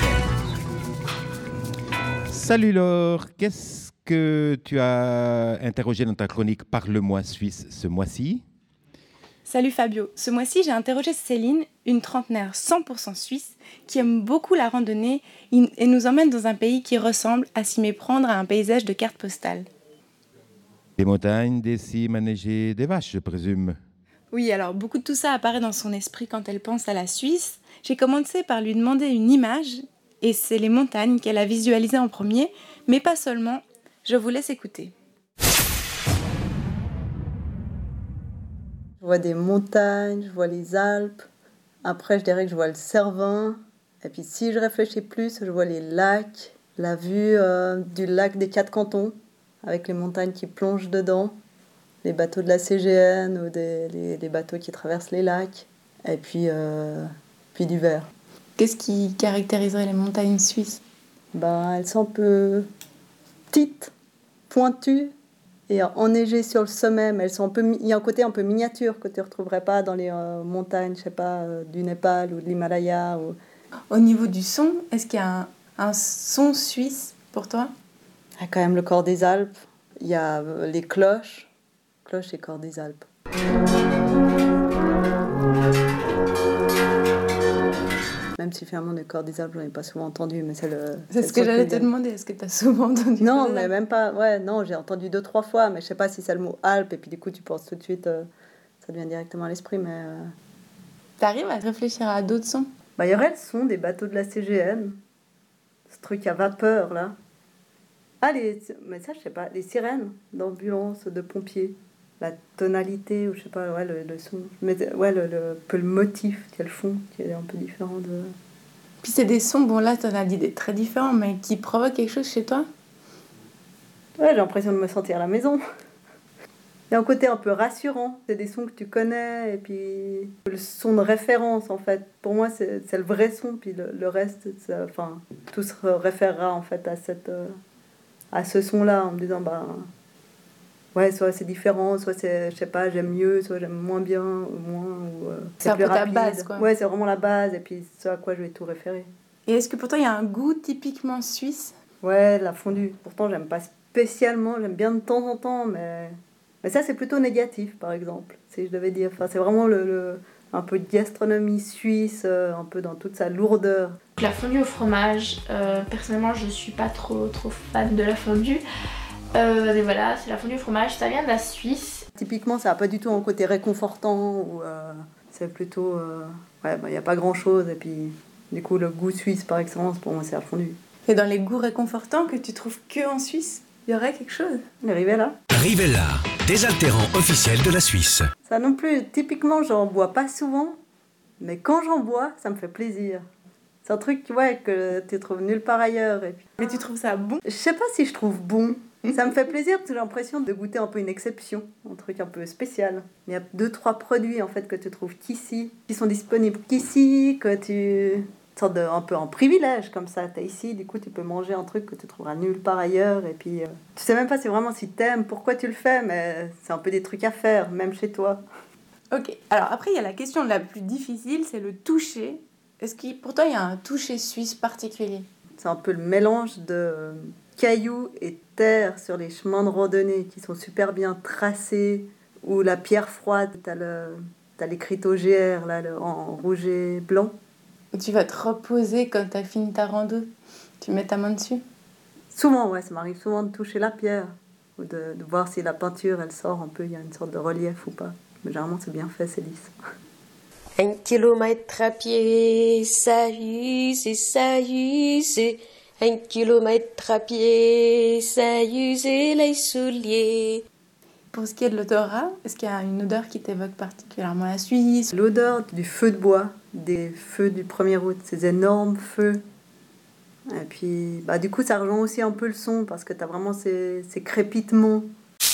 Salut Laure, qu'est-ce que tu as interrogé dans ta chronique Parle-moi Suisse ce mois-ci ? Salut Fabio, ce mois-ci j'ai interrogé Céline, une trentenaire cent pour cent suisse qui aime beaucoup la randonnée et nous emmène dans un pays qui ressemble à s'y méprendre à un paysage de carte postale. Des montagnes, des cimes enneigées, des vaches, je présume. Oui, alors beaucoup de tout ça apparaît dans son esprit quand elle pense à la Suisse. J'ai commencé par lui demander une image et c'est les montagnes qu'elle a visualisées en premier, mais pas seulement. Je vous laisse écouter. Je vois des montagnes, je vois les Alpes. Après, je dirais que je vois le Cervin. Et puis, si je réfléchis plus, je vois les lacs, la vue euh, du lac des Quatre Cantons, avec les montagnes qui plongent dedans, les bateaux de la C G N ou des, les, les bateaux qui traversent les lacs, et puis, euh, puis du vert. Qu'est-ce qui caractériserait les montagnes suisses ? Ben, elles sont un peu petites, pointues, et enneigées sur le sommet, mais elles sont un peu, il y a un côté un peu miniature que tu ne retrouverais pas dans les euh, montagnes, je sais pas, euh, du Népal ou de l'Himalaya. Ou... Au niveau du son, est-ce qu'il y a un, un son suisse pour toi ? Il y a quand même le Corps des Alpes, il y a euh, les cloches, cloches et Corps des Alpes. Même si finalement le Cœur des Alpes, j'en ai pas souvent entendu, mais c'est le... C'est, c'est ce que j'allais te demander, est-ce que tu as souvent entendu? Non, mais même pas, ouais, non, j'ai entendu deux, trois fois, mais je sais pas si c'est le mot Alpes, et puis du coup tu penses tout de suite, euh, ça devient directement à l'esprit, mais... Euh... T'arrives à réfléchir à d'autres sons? Bah, il y aurait le son des bateaux de la C G M, ce truc à vapeur, là. Ah, les... mais ça, je sais pas, les sirènes d'ambulance, de pompiers. La tonalité, ou je sais pas, ouais, le, le son. Mais ouais, le, le, un peu le motif, qui est le fond, qui est un peu différent de... Puis c'est des sons, bon là, t'en as dit des très différents, mais qui provoquent quelque chose chez toi? Ouais, j'ai l'impression de me sentir à la maison. Il y a un côté un peu rassurant. C'est des sons que tu connais, et puis le son de référence, en fait. Pour moi, c'est, c'est le vrai son, puis le, le reste, ça, enfin, tout se référera, en fait, à, cette, euh, à ce son-là, en me disant, bah... Ouais, soit c'est différent, soit c'est, je sais pas, j'aime mieux, soit j'aime moins bien, ou moins, ou... Euh, c'est, c'est un peu ta base, quoi. Ouais, c'est vraiment la base, et puis c'est à quoi je vais tout référer. Et est-ce que pour toi, il y a un goût typiquement suisse? Ouais, la fondue. Pourtant, j'aime pas spécialement, j'aime bien de temps en temps, mais... Mais ça, c'est plutôt négatif, par exemple, si je devais dire. Enfin, c'est vraiment le, le, un peu de gastronomie suisse, euh, un peu dans toute sa lourdeur. La fondue au fromage, euh, personnellement, je suis pas trop, trop fan de la fondue. Euh, et voilà, c'est la fondue au fromage, ça vient de la Suisse. Typiquement, ça n'a pas du tout un côté réconfortant, ou euh, c'est plutôt... Euh, ouais, il n'y a pas grand-chose, et puis du coup, le goût suisse par excellence, pour moi, c'est la fondue. Et dans les goûts réconfortants que tu trouves que en Suisse, il y aurait quelque chose? Les Rivella. Rivella, désaltérant officiel de la Suisse. Ça non plus, typiquement, j'en bois pas souvent, mais quand j'en bois, ça me fait plaisir. C'est un truc, ouais, que tu trouves nulle part ailleurs. Et puis... Mais tu trouves ça bon? Je sais pas si je trouve bon. Ça me fait plaisir parce que j'ai l'impression de goûter un peu une exception, un truc un peu spécial. Il y a deux, trois produits en fait que tu trouves qu'ici, qui sont disponibles qu'ici, que tu... Une sorte de, un peu en privilège comme ça. T'es ici, du coup tu peux manger un truc que tu trouveras nulle part ailleurs. Et puis, euh... tu sais même pas si vraiment si t'aimes, pourquoi tu le fais, mais c'est un peu des trucs à faire, même chez toi. Ok, alors après il y a la question la plus difficile, c'est le toucher. Est-ce que pour toi il y a un toucher suisse particulier? C'est un peu le mélange de cailloux et terre sur les chemins de randonnée qui sont super bien tracés, ou la pierre froide, t'as, le, t'as l'écriteau G R là, le, en rouge et blanc. Tu vas te reposer quand t'as fini ta rando, tu mets ta main dessus? Souvent, ouais, ça m'arrive souvent de toucher la pierre, ou de, de voir si la peinture elle sort un peu, il y a une sorte de relief ou pas. Mais généralement c'est bien fait, c'est lisse. Un kilomètre à pied, ça y est, ça y est. Un kilomètre à pied, ça usait les souliers. Pour ce qui est de l'odorat, est-ce qu'il y a une odeur qui t'évoque particulièrement la Suisse? L'odeur du feu de bois, des feux du premier août, ces énormes feux. Et puis, bah, du coup, ça rejoint aussi un peu le son, parce que t'as vraiment ces, ces crépitements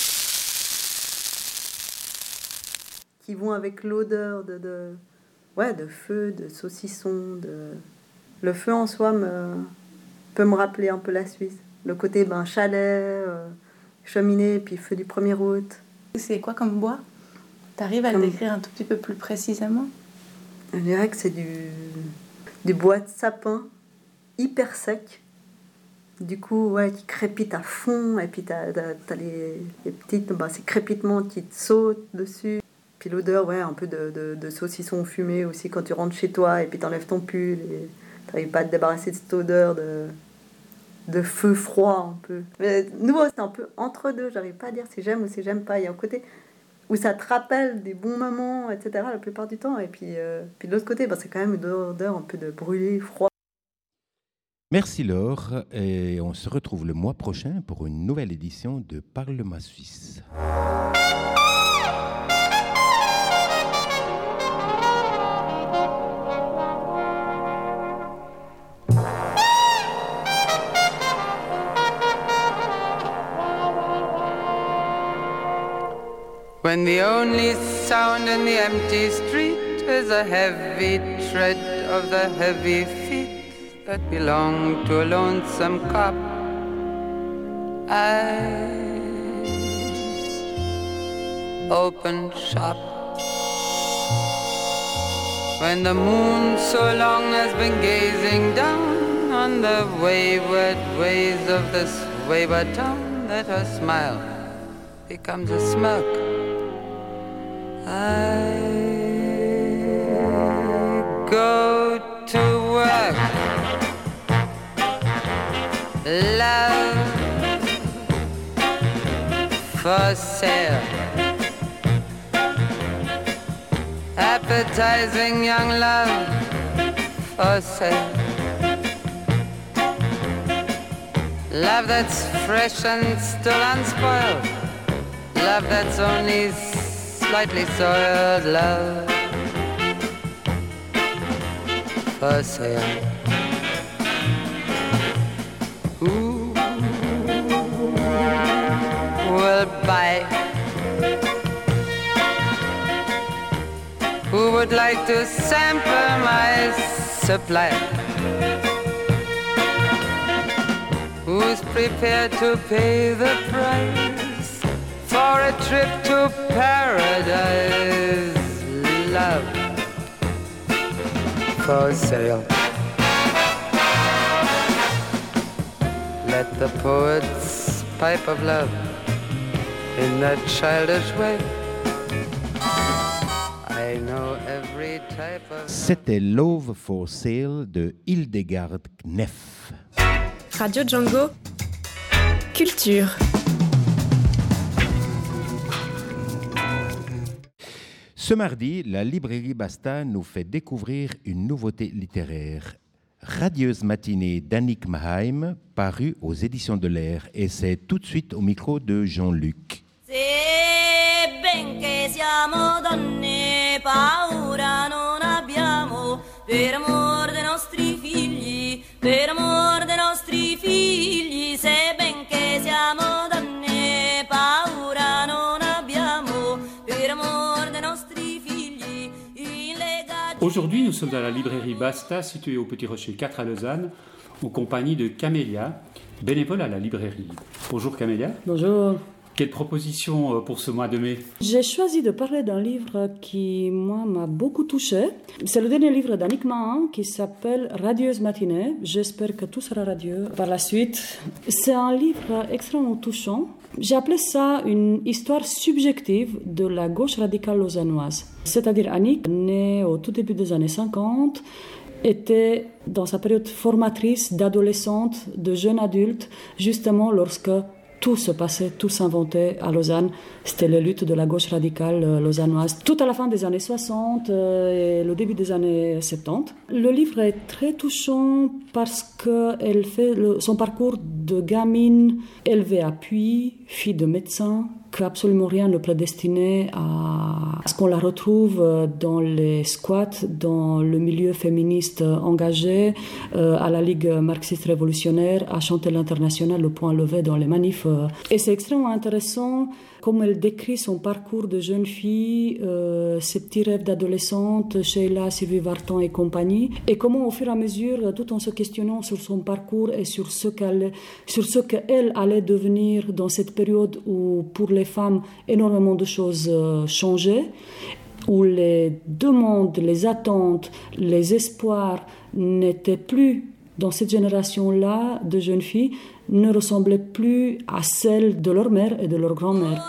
qui vont avec l'odeur de, de, ouais, de feu, de saucisson. De... Le feu en soi me... peut me rappeler un peu la Suisse. Le côté ben, chalet, euh, cheminée, puis feu du premier août. C'est quoi comme bois? T'arrives à comme... le décrire un tout petit peu plus précisément? Je dirais que c'est du, du bois de sapin, hyper sec. Du coup, ouais, qui crépite à fond, et puis t'as, t'as, t'as les, les petites, ben, ces crépitements qui te sautent dessus. Puis l'odeur, ouais, un peu de, de, de saucisson fumé aussi quand tu rentres chez toi, et puis t'enlèves ton pull, et t'arrives pas à te débarrasser de cette odeur de, de feu froid un peu. Mais nous, c'est un peu entre deux, j'arrive pas à dire si j'aime ou si j'aime pas. Il y a un côté où ça te rappelle des bons moments, et cetera la plupart du temps. Et puis, euh, puis de l'autre côté, bah, c'est quand même une odeur un peu de brûlé, froid. Merci Laure, et on se retrouve le mois prochain pour une nouvelle édition de Parle-moi Suisse. When the only sound in the empty street is a heavy tread of the heavy feet that belong to a lonesome cop, I open shop. When the moon so long has been gazing down on the wayward ways of this wayward town, that her smile becomes a smirk. I go to work for sale. Appetizing young love for sale. Love that's fresh and still unspoiled. Love that's only slightly soiled. Love for sale. Who will buy? Who would like to sample my supply? Who's prepared to pay the price for a trip to paradise? Love for sale. Let the poets pipe of love in that childish way. I know every type of... C'était Love for Sale de Hildegard Knef. Radio Django, culture. Ce mardi, la librairie Basta nous fait découvrir une nouveauté littéraire. Radieuse matinée d'Annick Maheim, parue aux éditions de l'Air. Et c'est tout de suite au micro de Jean-Luc. Se ben che siamo donne, paura non abbiamo, per amor dei nostri figli, per amor dei nostri figli. Se ben che siamo donne, paura non abbiamo, per amor dei nostri figli. Aujourd'hui, nous sommes à la librairie Basta, située au Petit Rocher quatre à Lausanne, en compagnie de Camélia, bénévole à la librairie. Bonjour Camélia. Bonjour. Quelle proposition pour ce mois de mai? J'ai choisi de parler d'un livre qui, moi, m'a beaucoup touchée. C'est le dernier livre d'Annick Maheim qui s'appelle Radieuse matinée. J'espère que tout sera radieux par la suite. C'est un livre extrêmement touchant. J'ai appelé ça une histoire subjective de la gauche radicale lausannoise. C'est-à-dire Annick, née au tout début des années cinquante, était dans sa période formatrice d'adolescente, de jeune adulte, justement lorsque tout se passait, tout s'inventait à Lausanne. C'était les luttes de la gauche radicale lausannoise. Tout à la fin des années soixante et le début des années soixante-dix. Le livre est très touchant parce qu'elle fait le, son parcours de gamine élevée à Puy, fille de médecin, qu'absolument rien ne prédestinait à ce qu'on la retrouve dans les squats, dans le milieu féministe engagé, euh, à la Ligue marxiste révolutionnaire, à chanter l'international, le point levé dans les manifs. Et c'est extrêmement intéressant comme elle décrit son parcours de jeune fille, euh, ses petits rêves d'adolescente, Sheila, Sylvie Vartan et compagnie, et comment au fur et à mesure, tout en se questionnant sur son parcours et sur ce qu'elle, sur ce qu'elle allait devenir dans cette période où pour les femmes énormément de choses euh, changeaient, où les demandes, les attentes, les espoirs n'étaient plus dans cette génération-là de jeunes filles, ne ressemblaient plus à celles de leur mère et de leur grand-mère.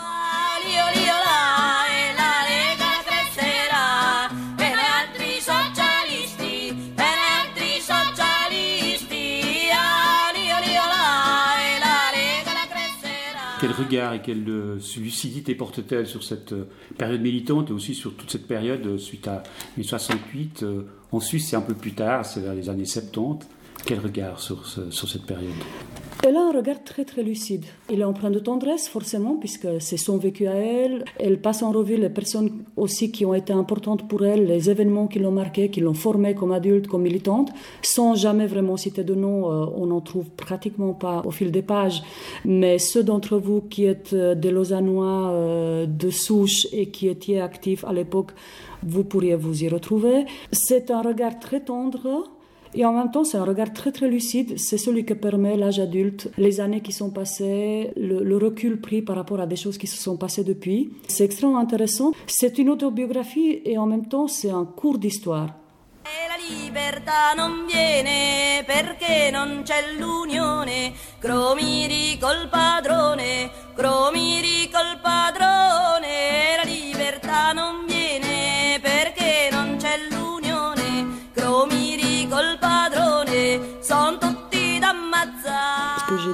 Quel regard et quelle lucidité porte-t-elle sur cette période militante et aussi sur toute cette période suite à mai soixante-huit? En Suisse, c'est un peu plus tard, c'est vers les années soixante-dix. Quel regard sur, ce, sur cette période? Elle a un regard très très lucide. Il est empreint de tendresse forcément puisque c'est son vécu à elle. Elle passe en revue les personnes aussi qui ont été importantes pour elle, les événements qui l'ont marquée, qui l'ont formée comme adulte, comme militante, sans jamais vraiment citer de nom. Euh, on n'en trouve pratiquement pas au fil des pages. Mais ceux d'entre vous qui êtes des Lausannois euh, de souche et qui étiez actifs à l'époque, vous pourriez vous y retrouver. C'est un regard très tendre. Et en même temps, c'est un regard très très lucide. C'est celui que permet l'âge adulte, les années qui sont passées, le, le recul pris par rapport à des choses qui se sont passées depuis. C'est extrêmement intéressant. C'est une autobiographie et en même temps, c'est un cours d'histoire. La libertà non viene perché non c'è l'unione, cromiri col padrone, cromiri col padrone. La libertà non viene perché non c'è l'unione, cromiri col padrone, son tutti d'ammazzare. Ce que j'ai dit tout à l'heure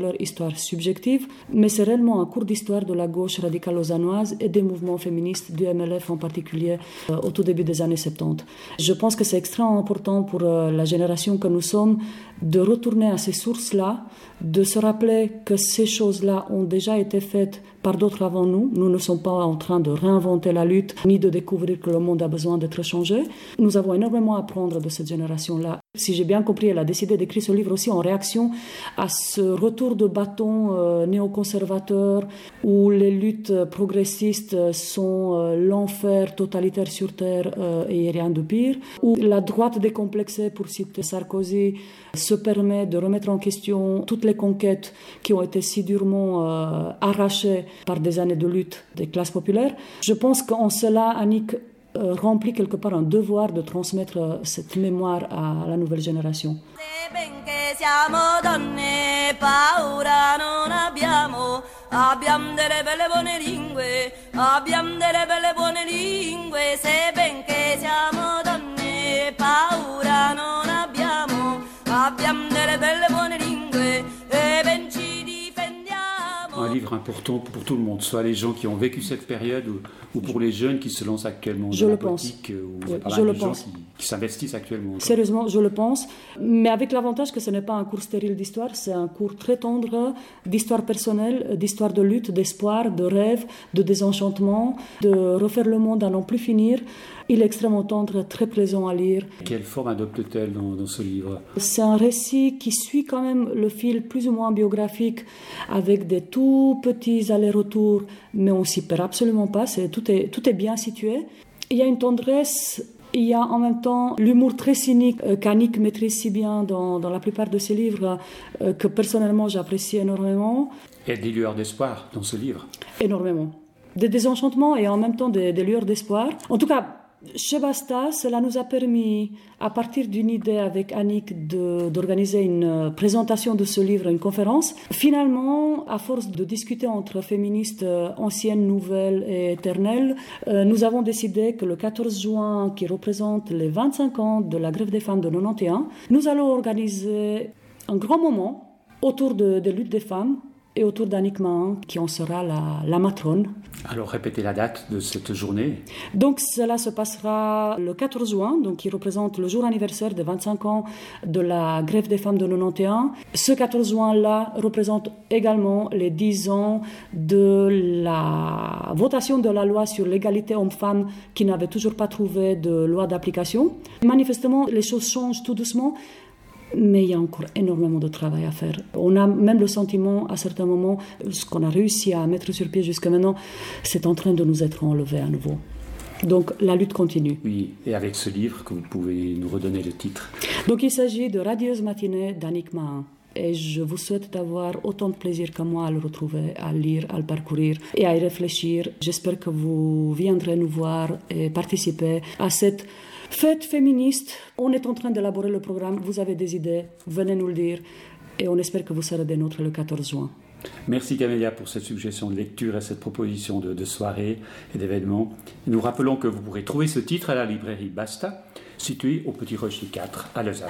leur histoire subjective, mais c'est réellement un cours d'histoire de la gauche radicale lausannoise et des mouvements féministes, du M L F en particulier, euh, au tout début des années soixante-dix. Je pense que c'est extrêmement important pour euh, la génération que nous sommes de retourner à ces sources-là, de se rappeler que ces choses-là ont déjà été faites par d'autres avant nous. Nous ne sommes pas en train de réinventer la lutte, ni de découvrir que le monde a besoin d'être changé. Nous avons énormément à apprendre de cette génération-là. Si j'ai bien compris, elle a décidé d'écrire ce livre aussi en réaction à ce retour de bâton euh, néoconservateur où les luttes progressistes sont euh, l'enfer totalitaire sur Terre euh, et rien de pire, où la droite décomplexée, pour citer Sarkozy, se permet de remettre en question toutes les conquêtes qui ont été si durement euh, arrachées par des années de lutte des classes populaires. Je pense qu'en cela, Annick euh, remplit quelque part un devoir de transmettre euh, cette mémoire à la nouvelle génération. Siamo donne, paura non abbiamo, abbiamo delle belle buone lingue, abbiamo delle belle buone lingue, se ben che siamo donne, paura non abbiamo, abbiamo delle belle buone lingue, e ben ci difendiamo. Un livre important pour tout le monde, soit les gens qui ont vécu cette période ou, ou pour les jeunes qui se lancent actuellement je dans le la pense. politique ou Oui, pas je mal le de gens pense. qui, qui s'investissent actuellement. Quoi. Sérieusement, je le pense, mais avec l'avantage que ce n'est pas un cours stérile d'histoire, c'est un cours très tendre d'histoire personnelle, d'histoire de lutte, d'espoir, de rêve, de désenchantement, de refaire le monde à n'en plus finir. Il est extrêmement tendre, très plaisant à lire. Quelle forme adopte-t-elle dans, dans ce livre? C'est un récit qui suit quand même le fil plus ou moins biographique, avec des tout petits allers-retours, mais on s'y perd absolument pas, c'est, tout, est, tout est bien situé. Il y a une tendresse, il y a en même temps l'humour très cynique euh, qu'Annick maîtrise si bien dans, dans la plupart de ses livres, euh, que personnellement j'apprécie énormément. Il y a des lueurs d'espoir dans ce livre. Énormément. Des désenchantements et en même temps des, des lueurs d'espoir. En tout cas, chez Basta, cela nous a permis, à partir d'une idée avec Annick, de, d'organiser une présentation de ce livre, une conférence. Finalement, à force de discuter entre féministes anciennes, nouvelles et éternelles, euh, nous avons décidé que le quatorze juin, qui représente les vingt-cinq ans de la grève des femmes de quatre-vingt-onze, nous allons organiser un grand moment autour de, des luttes des femmes et autour d'Annick Mahan, qui en sera la, la matrone. Alors répétez la date de cette journée. Donc cela se passera le quatorze juin, donc qui représente le jour anniversaire des vingt-cinq ans de la grève des femmes de quatre-vingt-onze. Ce quatorze juin-là représente également les dix ans de la votation de la loi sur l'égalité homme-femme qui n'avait toujours pas trouvé de loi d'application. Manifestement, les choses changent tout doucement. Mais il y a encore énormément de travail à faire. On a même le sentiment, à certains moments, ce qu'on a réussi à mettre sur pied jusqu'à maintenant, c'est en train de nous être enlevé à nouveau. Donc la lutte continue. Oui, et avec ce livre, que vous pouvez nous redonner le titre. Donc il s'agit de Radieuse matinée d'Annick Mahan. Et je vous souhaite d'avoir autant de plaisir que moi à le retrouver, à le lire, à le parcourir et à y réfléchir. J'espère que vous viendrez nous voir et participer à cette fête féministe. On est en train d'élaborer le programme. Vous avez des idées, venez nous le dire. Et on espère que vous serez des nôtres le quatorze juin. Merci Camélia pour cette suggestion de lecture et cette proposition de, de soirée et d'événements. Nous rappelons que vous pourrez trouver ce titre à la librairie Basta, située au Petit Rocher quatre à Lausanne.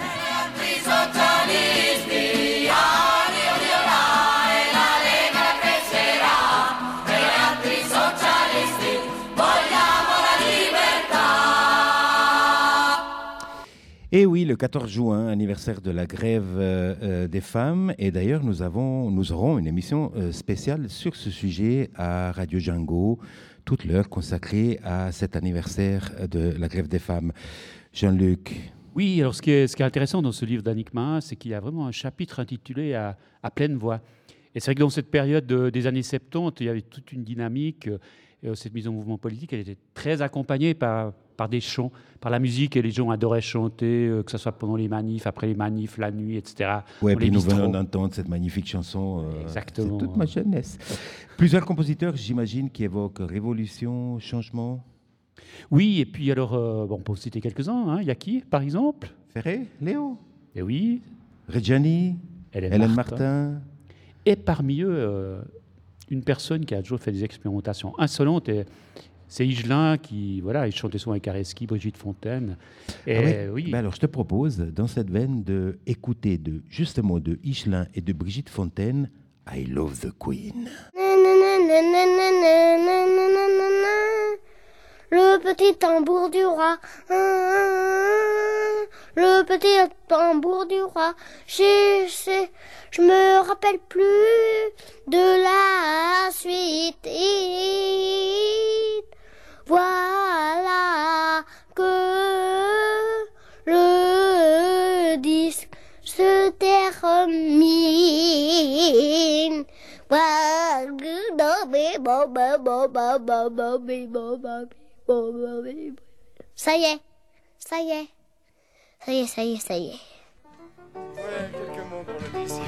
Et oui, le quatorze juin, anniversaire de la grève euh, des femmes. Et d'ailleurs, nous, avons, nous aurons une émission euh, spéciale sur ce sujet à Radio Django, toute l'heure consacrée à cet anniversaire de la grève des femmes. Jean-Luc. Oui, alors ce qui est, ce qui est intéressant dans ce livre d'Annick Mahan, c'est qu'il y a vraiment un chapitre intitulé à, à pleine voix. Et c'est vrai que dans cette période de, des années soixante-dix, il y avait toute une dynamique. Euh, cette mise en mouvement politique, elle était très accompagnée par, par des chants, par la musique, et les gens adoraient chanter, euh, que ce soit pendant les manifs, après les manifs, la nuit, et cetera. Oui, puis nous venons d'entendre cette magnifique chanson. Euh, Exactement. C'est toute ma jeunesse. Plusieurs compositeurs, j'imagine, qui évoquent révolution, changement. Oui, et puis alors, euh, bon, on peut citer quelques-uns. Hein. Il y a qui, par exemple? Ferré, Léo. Et oui. Reggiani, Hélène, Hélène Martin. Martin. Et parmi eux, euh, une personne qui a toujours fait des expérimentations insolentes, et c'est Higelin qui, voilà, il chantait souvent avec Areski, Brigitte Fontaine. Et ah ouais. oui. Ben alors, je te propose, dans cette veine, d'écouter de, justement de Higelin et de Brigitte Fontaine, I love the Queen. Le petit tambour du roi, le petit tambour du roi, je sais, je me rappelle plus de la suite. Voilà que le disque se termine. Ça y est, ça y est, ça y est, ça y est, ça y est. Ouais, quelques mots pour le désir.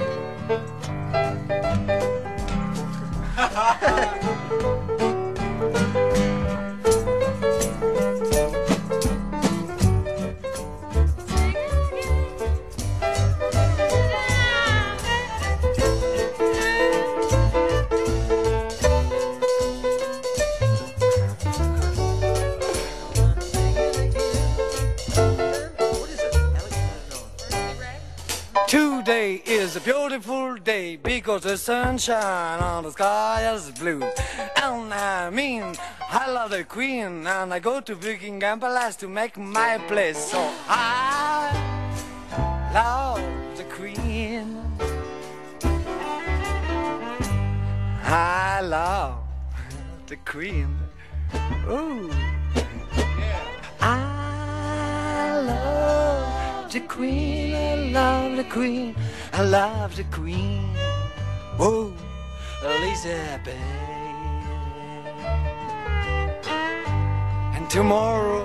Today is a beautiful day because the sunshine on the sky is blue. And I mean, I love the Queen, and I go to Buckingham Palace to make my place. So I love the Queen. I love the Queen. Ooh. I love the Queen. I love the Queen. I love the Queen. Oh, Elizabeth. And tomorrow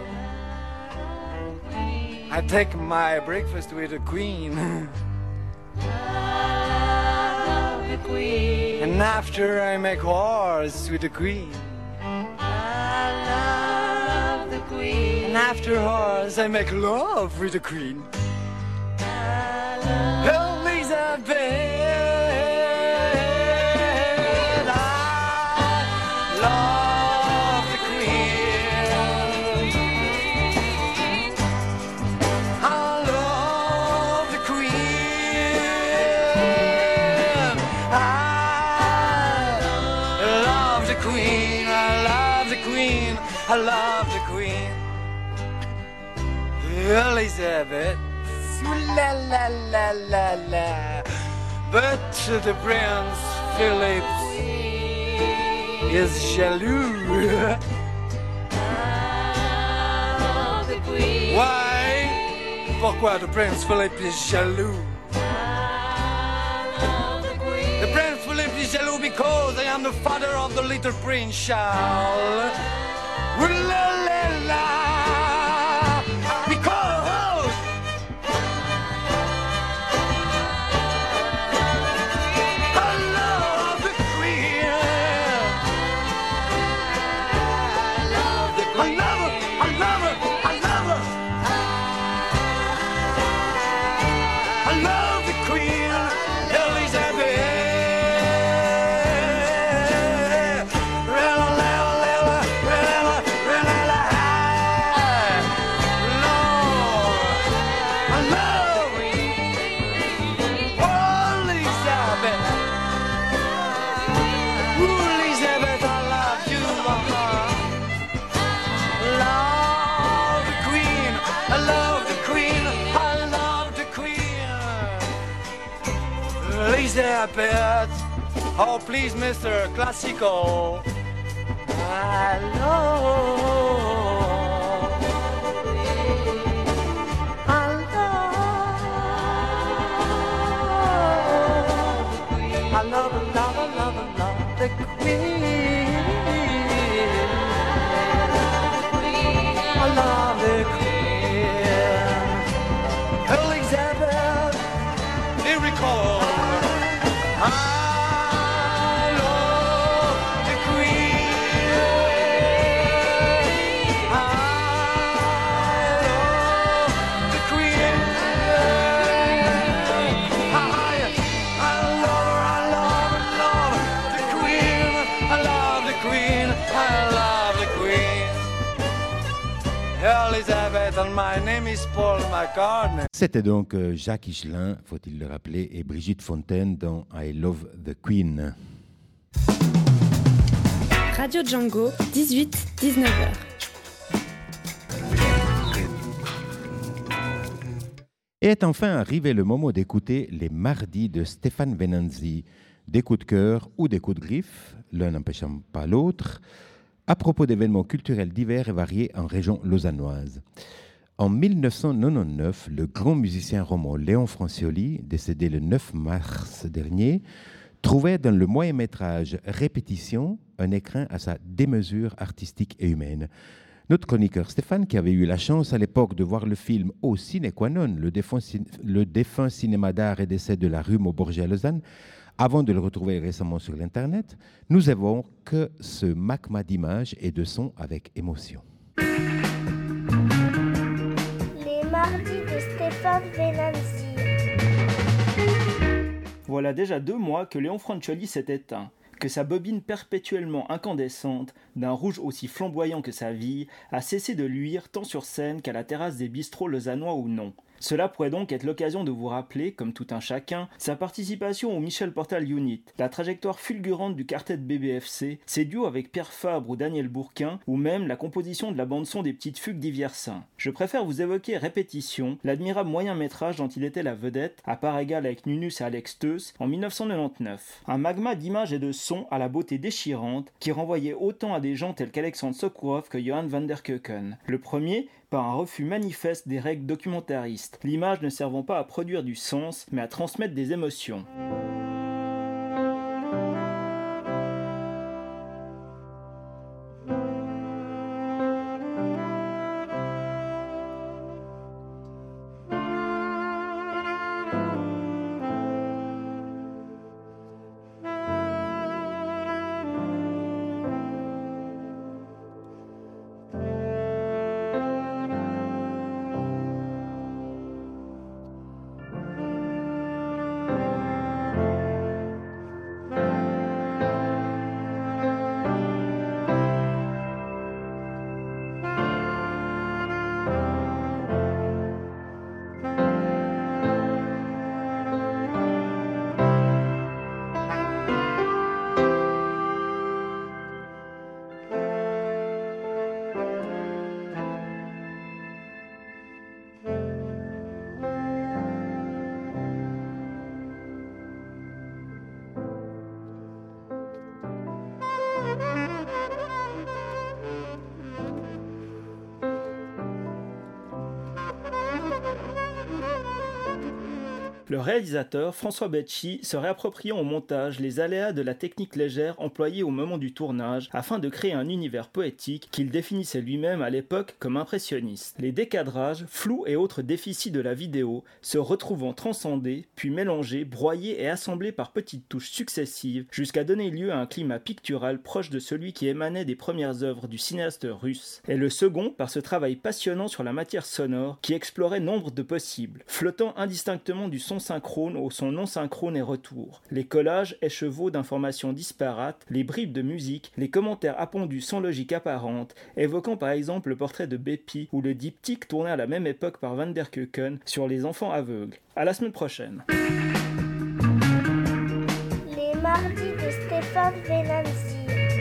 I take my breakfast with the Queen. I love the Queen. And after I make wars with the Queen. I love the Queen. And after wars I make love with the Queen. Elizabeth. I love the Queen, Elizabeth, la la la la la. But the Prince Philip is jaloux. Why? Pourquoi the Prince Philip is jaloux? The Prince Philip is jaloux because I am the father of the little Prince Charles. La la la, because I love the Queen. I love the Queen. I love her. I love her. I love her. I love the Queen, Elizabeth. Elizabeth, oh please, Mister Classical. I love, I love, I love, love, love, love the Queen. I love the Queen. Elizabeth, miracle. I love the Queen. I love the Queen. I, I love her, I love her, love the Queen. I love the Queen. I love the Queen. Elizabeth, and my name is Paul McCartney. C'était donc euh, Jacques Higelin, faut-il le rappeler, et Brigitte Fontaine dans I Love the Queen. Radio Django, dix-huit à dix-neuf heures. Et est enfin arrivé le moment d'écouter les mardis de Stéphane Venanzi, des coups de cœur ou des coups de griffe, l'un n'empêchant pas l'autre, à propos d'événements culturels divers et variés en région lausannoise. En dix-neuf cent quatre-vingt-dix-neuf, le grand musicien roman Léon Francioli, décédé le neuf mars dernier, trouvait dans le moyen-métrage Répétition un écrin à sa démesure artistique et humaine. Notre chroniqueur Stéphane, qui avait eu la chance à l'époque de voir le film au Sine Qua Non, le défunt, le défunt cinéma d'art et d'essai de la rue Mauborger à Lausanne, avant de le retrouver récemment sur l'Internet, nous évoque ce magma d'images et de sons avec émotion. Les mardis de Stéphane Venanzi. Voilà déjà deux mois que Léon Francioli s'est éteint, que sa bobine perpétuellement incandescente, d'un rouge aussi flamboyant que sa vie, a cessé de luire tant sur scène qu'à la terrasse des bistrots lausannois ou non. Cela pourrait donc être l'occasion de vous rappeler, comme tout un chacun, sa participation au Michel Portal Unit, la trajectoire fulgurante du quartet B B F C, ses duos avec Pierre Fabre ou Daniel Bourquin, ou même la composition de la bande-son des Petites Fugues d'Hiviersin. Je préfère vous évoquer Répétition, l'admirable moyen-métrage dont il était la vedette, à part égale avec Nunus et Alex Teus, en dix-neuf cent quatre-vingt-dix-neuf. Un magma d'images et de sons à la beauté déchirante, qui renvoyait autant à des gens tels qu'Alexandre Sokourov que Johan van der Keuken. Le premier, par un refus manifeste des règles documentaristes, l'image ne servant pas à produire du sens, mais à transmettre des émotions. Le réalisateur, François Becci, se réappropriant au montage les aléas de la technique légère employée au moment du tournage afin de créer un univers poétique qu'il définissait lui-même à l'époque comme impressionniste. Les décadrages, flous et autres déficits de la vidéo se retrouvant transcendés, puis mélangés, broyés et assemblés par petites touches successives jusqu'à donner lieu à un climat pictural proche de celui qui émanait des premières œuvres du cinéaste russe. Et le second par ce travail passionnant sur la matière sonore qui explorait nombre de possibles, flottant indistinctement du son synchrone au son non synchrone et retour. Les collages écheveaux d'informations disparates, les bribes de musique, les commentaires appendus sans logique apparente, évoquant par exemple le portrait de Bepi ou le diptyque tourné à la même époque par Van der Keuken sur les enfants aveugles. À la semaine prochaine. Les mardis de Stéphane Venanzi.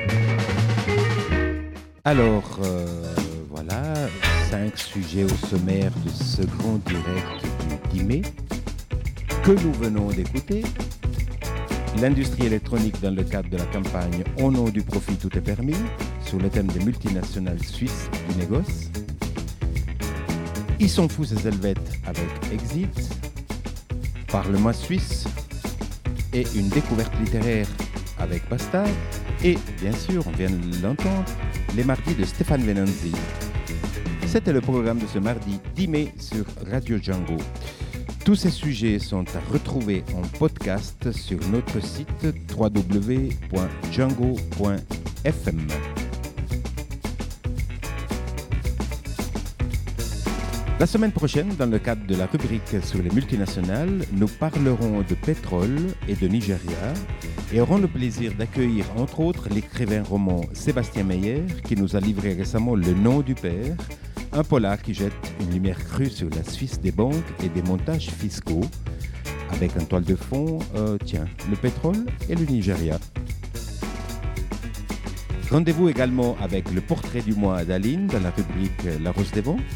Alors, euh, voilà, cinq sujets au sommaire de ce grand direct du dix mai que nous venons d'écouter. L'industrie électronique dans le cadre de la campagne « Au nom du profit, tout est permis » sur le thème des multinationales suisses du négoce. Ils sont fous ces Helvètes avec Exit, Parlement suisse et une découverte littéraire avec Bastard. Et bien sûr, on vient de l'entendre, les mardis de Stéphane Venanzi. C'était le programme de ce mardi dix mai sur Radio Django. Tous ces sujets sont à retrouver en podcast sur notre site w w w point django point f m. La semaine prochaine, dans le cadre de la rubrique sur les multinationales, nous parlerons de pétrole et de Nigeria et aurons le plaisir d'accueillir entre autres l'écrivain roman Sébastien Meyer qui nous a livré récemment Le nom du père, Un polar qui jette une lumière crue sur la Suisse des banques et des montages fiscaux, avec en toile de fond, euh, tiens, le pétrole et le Nigeria. Rendez-vous également avec le portrait du mois d'Aline dans la rubrique La Rose des Vents.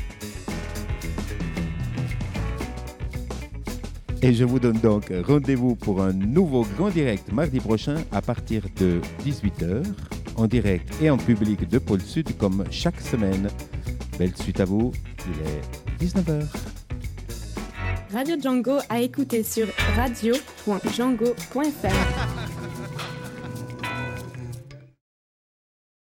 Et je vous donne donc rendez-vous pour un nouveau grand direct mardi prochain à partir de dix-huit heures, en direct et en public de Pôle Sud comme chaque semaine. Belle suite à vous, il est dix-neuf heures. Radio Django à écouter sur radio point django point f r.